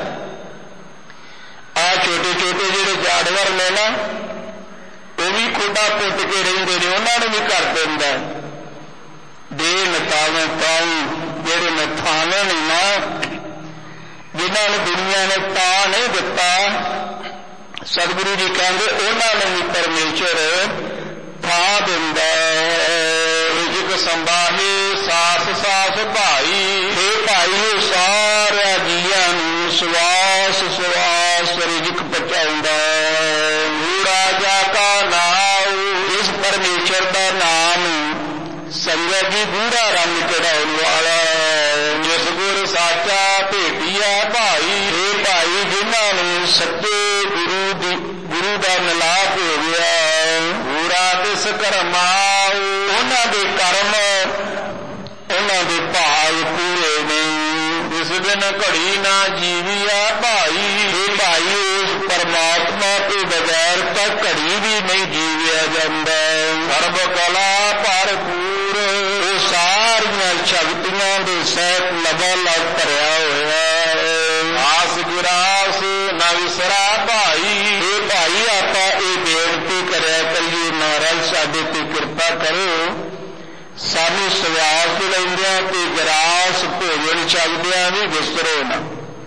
Speaker 1: आ छोटे छोटे जिहड़े जानवर ने ना वो भी खुदा पुट के रहिंदे ने, उन्होंने भी कर दिंदा है। दे नतावे ताऊ जिहड़े नथावे ने ना, जिन्हां नूं दुनिया ने ता नहीं दिता, सतगुरु जी कहंदे उन्होंने भी परमेश्वर था दिंदा। रिज़्क संभाले सास सास भाई, हे भाई सारे जीआं नूं सवास सवास रिज़्क पहुंचाउंदा। बूढ़ा जाका नाम, इस परमेश्वर का नाम संगत जी बूढ़ा रंग चढ़ाउण वाला, जिस गुर साचा भेटिया भाई, हे भाई जिन्हां नूं सच्चे गुरु दी गुरु का मिलाप हो गया। बूढ़ा तिस करमाऊ, उन्हां दे कर्म उन्हां दे भाग पूरे नहीं। इस दिन घड़ी ना जीविया भाई, हे भाई उस परमात्मा के बगैर तो घड़ी भी नहीं जीविया जाता। सर्ब कला भरपूर, वो सारिया शक्तियां दे सहित लबालब भरिया होया। आस गिरास ना विसरा भाई, हे भाई आपां ये बेनती करिया करिए महाराज साडे ते किरपा करो, सानू सवास लैंदियां ते गिरास भोजन छकदियां भी विसरो ना।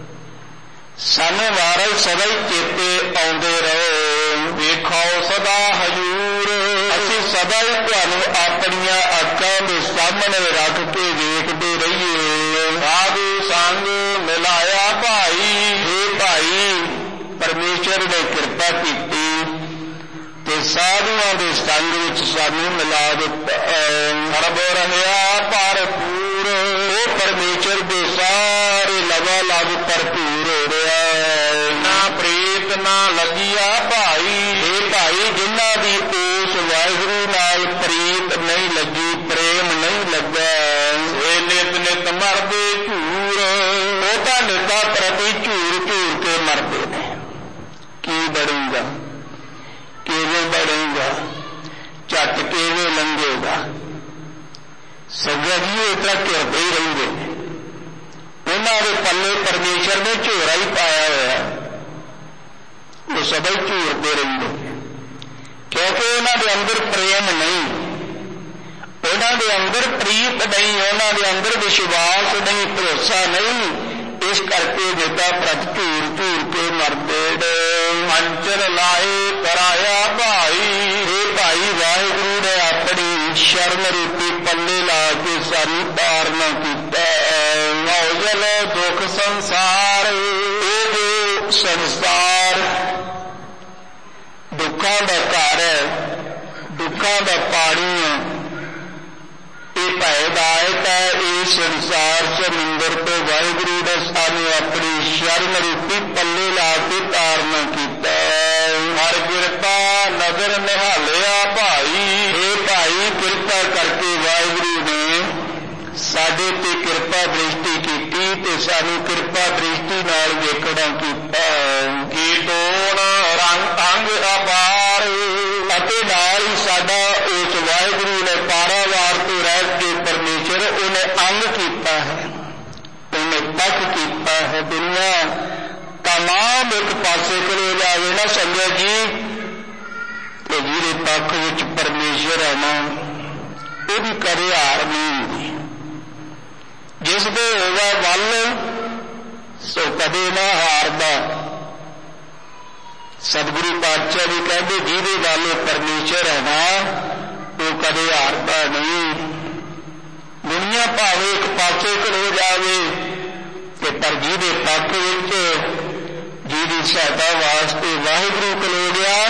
Speaker 1: सानू महाराज सदा ही चेते आउंदे रहो। वेखो सदा हजूर, असीं सदा ही तुहानू अपनियां अक्खां दे सामने रख के वेखदे रहिए। साधु संग मिलाया भाई, हे भाई परमेश्वर ने किरपा कीती ते साधुआं दे संग विच सानू मिला दिता। सर्ब रहिया भरपूर, वो परमेश्वर दे सारे लबालब भरपूर हो रहा है। ना प्रीत ना लगिया भाई, हे भाई जिन्हां दी उस वाहिगुरू नाल प्रीत नहीं लगी, प्रेम नहीं लगा, ये नित नित मरदे झूर, वो तां निता प्रति झूर झूर के मरदे ने। की बढ़ेगा किवें बढ़ेगा, झट किवें लंघेगा। संगत जी इस तरह घिरदे ही रहिंदे, उन्हां दे पल्ले परमेश्वर ने झोरा ही पाया होया, वो सदा ही झूरते रहिंदे, क्योंकि उन्हां दे अंदर प्रेम नहीं, उन्हां दे अंदर प्रीत नहीं, उन्हां दे अंदर विश्वास नहीं, भरोसा नहीं। इस करके नेता प्रत झूर झूर के मरदे। अंचल लाए कराया भाई, हे भाई वाहिगुरू ने अपनी शरण रूपी पल्ले ला के सानू तारना कीता। मौजल दुख संसार, ये जो संसार दुखों का घर है, दुखों का पानी है, ये भयदायक है। इस संसार समुंदर तो वाहिगुरू ने सानू अपनी शरण रूपी पल्ले ला के तारना कीता। हर किरपा नजर निहालिया भाई, हे भाई किरपा करके वाहिगुरू ने साडे ते किरपा दृष्टि कीती ते सानू किरपा दृष्टि नाल वेखणा कीता। की टोण रंग अंग अपार, अते नाल ही साडा उस वाहिगुरू ने पारावार तो रह के परमेश्वर उन्हें अंग कीता है, उन्हें पक कीता है। दुनिया तमाम एक पासे को ले जावे ना संगत जी, ਤੇ ਜਿਹਦੇ ਪੱਖ ਵਿੱਚ ਪਰਮੇਸ਼ਰ ਹੈ ਨਾ ਉਹਦੀ ਕਦੇ ਹਾਰ ਨਹੀਂ ਹੁੰਦੀ। ਜਿਸ ਦੇ ਹੋਗਾ ਵੱਲ ਸੋ ਕਦੇ ਨਾ ਹਾਰਦਾ। ਸਤਿਗੁਰੂ ਪਾਤਸ਼ਾਹ ਵੀ ਕਹਿੰਦੇ ਜਿਹਦੇ ਵੱਲ ਪਰਮੇਸ਼ਰ ਹੈ ਨਾ ਉਹ ਕਦੇ ਹਾਰਦਾ ਨਹੀਂ। ਦੁਨੀਆ ਭਾਵੇਂ ਇੱਕ ਪਾਸੇ ਖਲੋ ਜਾਵੇ ਤੇ ਪਰ ਜਿਹਦੇ ਪੱਖ ਵਿੱਚ ਜਿਹਦੀ ਸਹਾਇਤਾ ਵਾਸਤੇ ਵਾਹਿਗੁਰੂ ਖਲੋ ਗਿਆ,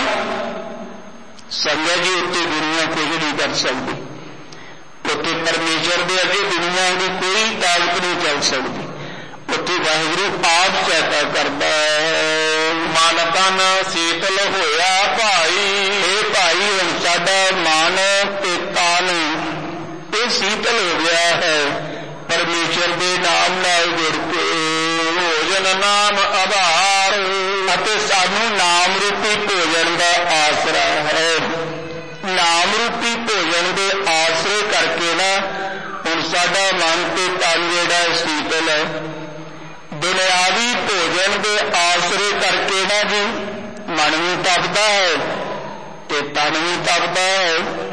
Speaker 1: ਸੰਗਤ ਜੀ ਉੱਤੇ ਦੁਨੀਆ ਕੁਝ ਨਹੀਂ ਕਰ ਸਕਦੀ। ਉੱਥੇ ਪਰਮੇਸ਼ਰ ਦੇ ਅੱਗੇ ਦੁਨੀਆ ਦੀ ਕੋਈ ਤਾਕਤ ਨਹੀਂ ਚੱਲ ਸਕਦੀ। ਉੱਥੇ ਵਾਹਿਗੁਰੂ ਆਪ ਸਹਾਇਤਾ ਕਰਦਾ ਹੈ। ਮਨ ਤਨ ਸੀਤਲ ਹੋਇਆ ਭਾਈ, ਇਹ ਭਾਈ ਹੁਣ ਸਾਡਾ ਮਨ ਤੇ ਤਨ ਇਹ ਸੀਤਲ ਹੋ ਗਿਆ ਹੈ ਪਰਮੇਸ਼ਰ ਦੇ ਨਾਮ ਨਾਲ ਜੁੜ ਕੇ। ਭੋਜਨ ਨਾਮ ਆਧਾਰ, ਅਤੇ ਸਾਨੂੰ ਨਾਮ ਰੂਪੀ ਭੋਜਨ ਦਾ ਆਸਰਾ ਹੈ। ਨਾਮ ਰੂਪੀ ਭੋਜਨ ਦੇ ਆਸਰੇ ਕਰਕੇ ਨਾ ਹੁਣ ਸਾਡਾ ਮਨ ਤੇ ਤਨ ਜਿਹੜਾ ਸੀਤਲ ਹੈ। ਦੁਨਿਆਵੀ ਭੋਜਨ ਦੇ ਆਸਰੇ ਕਰਕੇ ਨਾ ਜੀ ਮਨ ਵੀ ਤਪਦਾ ਹੈ ਤੇ ਤਨ ਵੀ ਤਪਦਾ ਹੈ।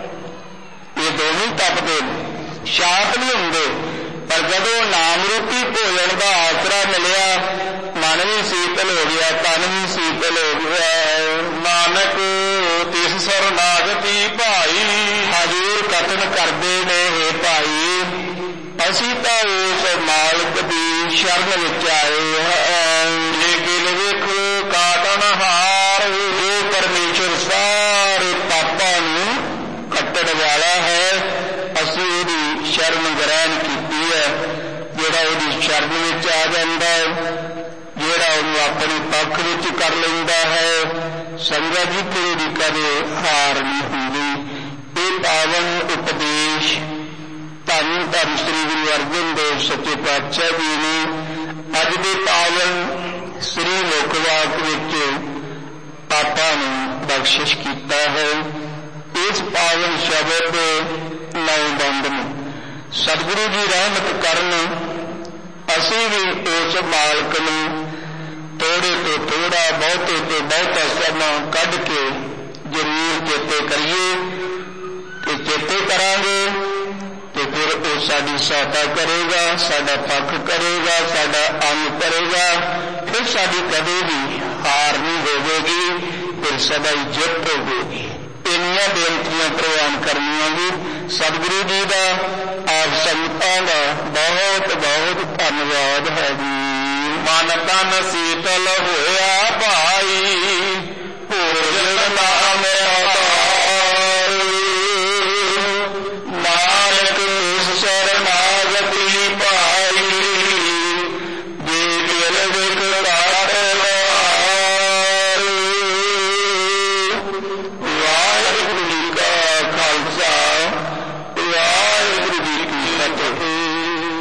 Speaker 1: ਇਹ ਦੋਵੇਂ ਤਪਦੇ ਸ਼ਾਂਤ ਨਹੀਂ ਹੁੰਦੇ। ਪਰ ਜਦੋਂ ਨਾਮ ਰੂਪੀ ਭੋਜਨ ਦਾ ਆਸਰਾ ਮਿਲਿਆ, ਮਨ ਵੀ ਸੀਤਲ ਹੋ ਗਿਆ, ਤਨ ਵੀ ਸੀਤਲ ਹੋ ਗਿਆ। ਨਾਨਕ ਤਿਸ ਸਰਨਾਗਤੀ ਭਾਈ, ਹਜ਼ੂਰ ਕਥਨ ਕਰਦੇ ਨੇ ਹੈ ਭਾਈ ਅਸੀਂ ਤਾਂ ਉਸ ਮਾਲਕ ਦੀ ਸ਼ਰਨ ਵਿੱਚ ਆਏ ਹਾਂ। ਜੇ ਗਿਲ ਵੇਖੋ ਕਾਟਨ ਹਾਰ, ਜੋ ਪਰਮੇਸ਼ਰ ਸਾਰੇ ਪਾਪਾਂ ਨੂੰ ਕੱਟਣ ਵਾਲਾ ਹੈ, ਅਸੀਂ ਉਹਦੀ ਸ਼ਰਨ ਗ੍ਰਹਿਣ ਕੀਤੀ ਹੈ। ਜਿਹੜਾ ਉਹਦੀ ਸ਼ਰਨ ਵਿੱਚ ਆ ਜਾਂਦਾ ਹੈ, ਜਿਹੜਾ ਉਹਨੂੰ ਆਪਣੇ ਪੱਖ ਵਿੱਚ ਕਰ ਲੈਂਦਾ ਹੈ, ਸੰਗਤ ਜੀ ਫਿਰ ਉਹਦੀ ਕਦੇ ਹਾਰ ਨਹੀਂ ਹੁੰਦੀ। ਇਹ ਪਾਵਨ ਉਪਦੇਸ਼ ਧੰਨ ਧੰਨ ਸ੍ਰੀ ਗੁਰੂ ਅਰਜਨ ਦੇਵ ਸੱਚੇ ਪਾਤਸ਼ਾਹ ਜੀ ਨੇ ਅੱਜ ਦੇ ਪਾਵਨ ਸ੍ਰੀ ਲੋਕਵਾਕ ਵਿੱਚ ਆਪਾਂ ਨੂੰ ਬਖਸ਼ਿਸ਼ ਕੀਤਾ ਹੈ। ਇਸ ਪਾਵਨ ਸ਼ਬਦ ਨੌ ਬੰਦ ਨੂੰ ਸਤਿਗੁਰੂ ਜੀ ਰਹਿਮਤ ਕਰਨ, ਅਸੀਂ ਵੀ ਉਸ ਮਾਲਕ ਨੂੰ ਥੋੜੇ ਤੋਂ ਥੋੜਾ, ਬਹੁਤੇ ਤੋਂ ਬਹੁਤਾ ਸਮਾਂ ਕੱਢ ਕੇ ਜ਼ਰੂਰ ਚੇਤੇ ਕਰੀਏ। ਤੇ ਚੇਤੇ ਕਰਾਂਗੇ ਤੇ ਫਿਰ ਉਹ ਸਾਡੀ ਸਹਾਇਤਾ ਕਰੇਗਾ, ਸਾਡਾ ਪੱਖ ਕਰੇਗਾ, ਸਾਡਾ ਅੰਗ ਕਰੇਗਾ। ਫਿਰ ਸਾਡੀ ਕਦੇ ਵੀ ਹਾਰ ਨਹੀਂ ਹੋਵੇਗੀ, ਫਿਰ ਸਦਾ ਹੀ ਜਿੱਤ ਹੋਵੇਗੀ। ਇੰਨੀਆਂ ਬੇਨਤੀਆਂ ਪ੍ਰਵਾਨ ਕਰਨੀਆਂ ਜੀ। ਸਤਿਗੁਰੂ ਜੀ ਦਾ ਆਪ ਸੰਗਤਾਂ ਦਾ ਬਹੁਤ ਬਹੁਤ ਧੰਨਵਾਦ ਹੈ ਜੀ। ਮਨ ਤਨ ਸੀਤਲ ਹੋਇਆ ਭਾਈ, ਭੋਜਨ ਨਾਮ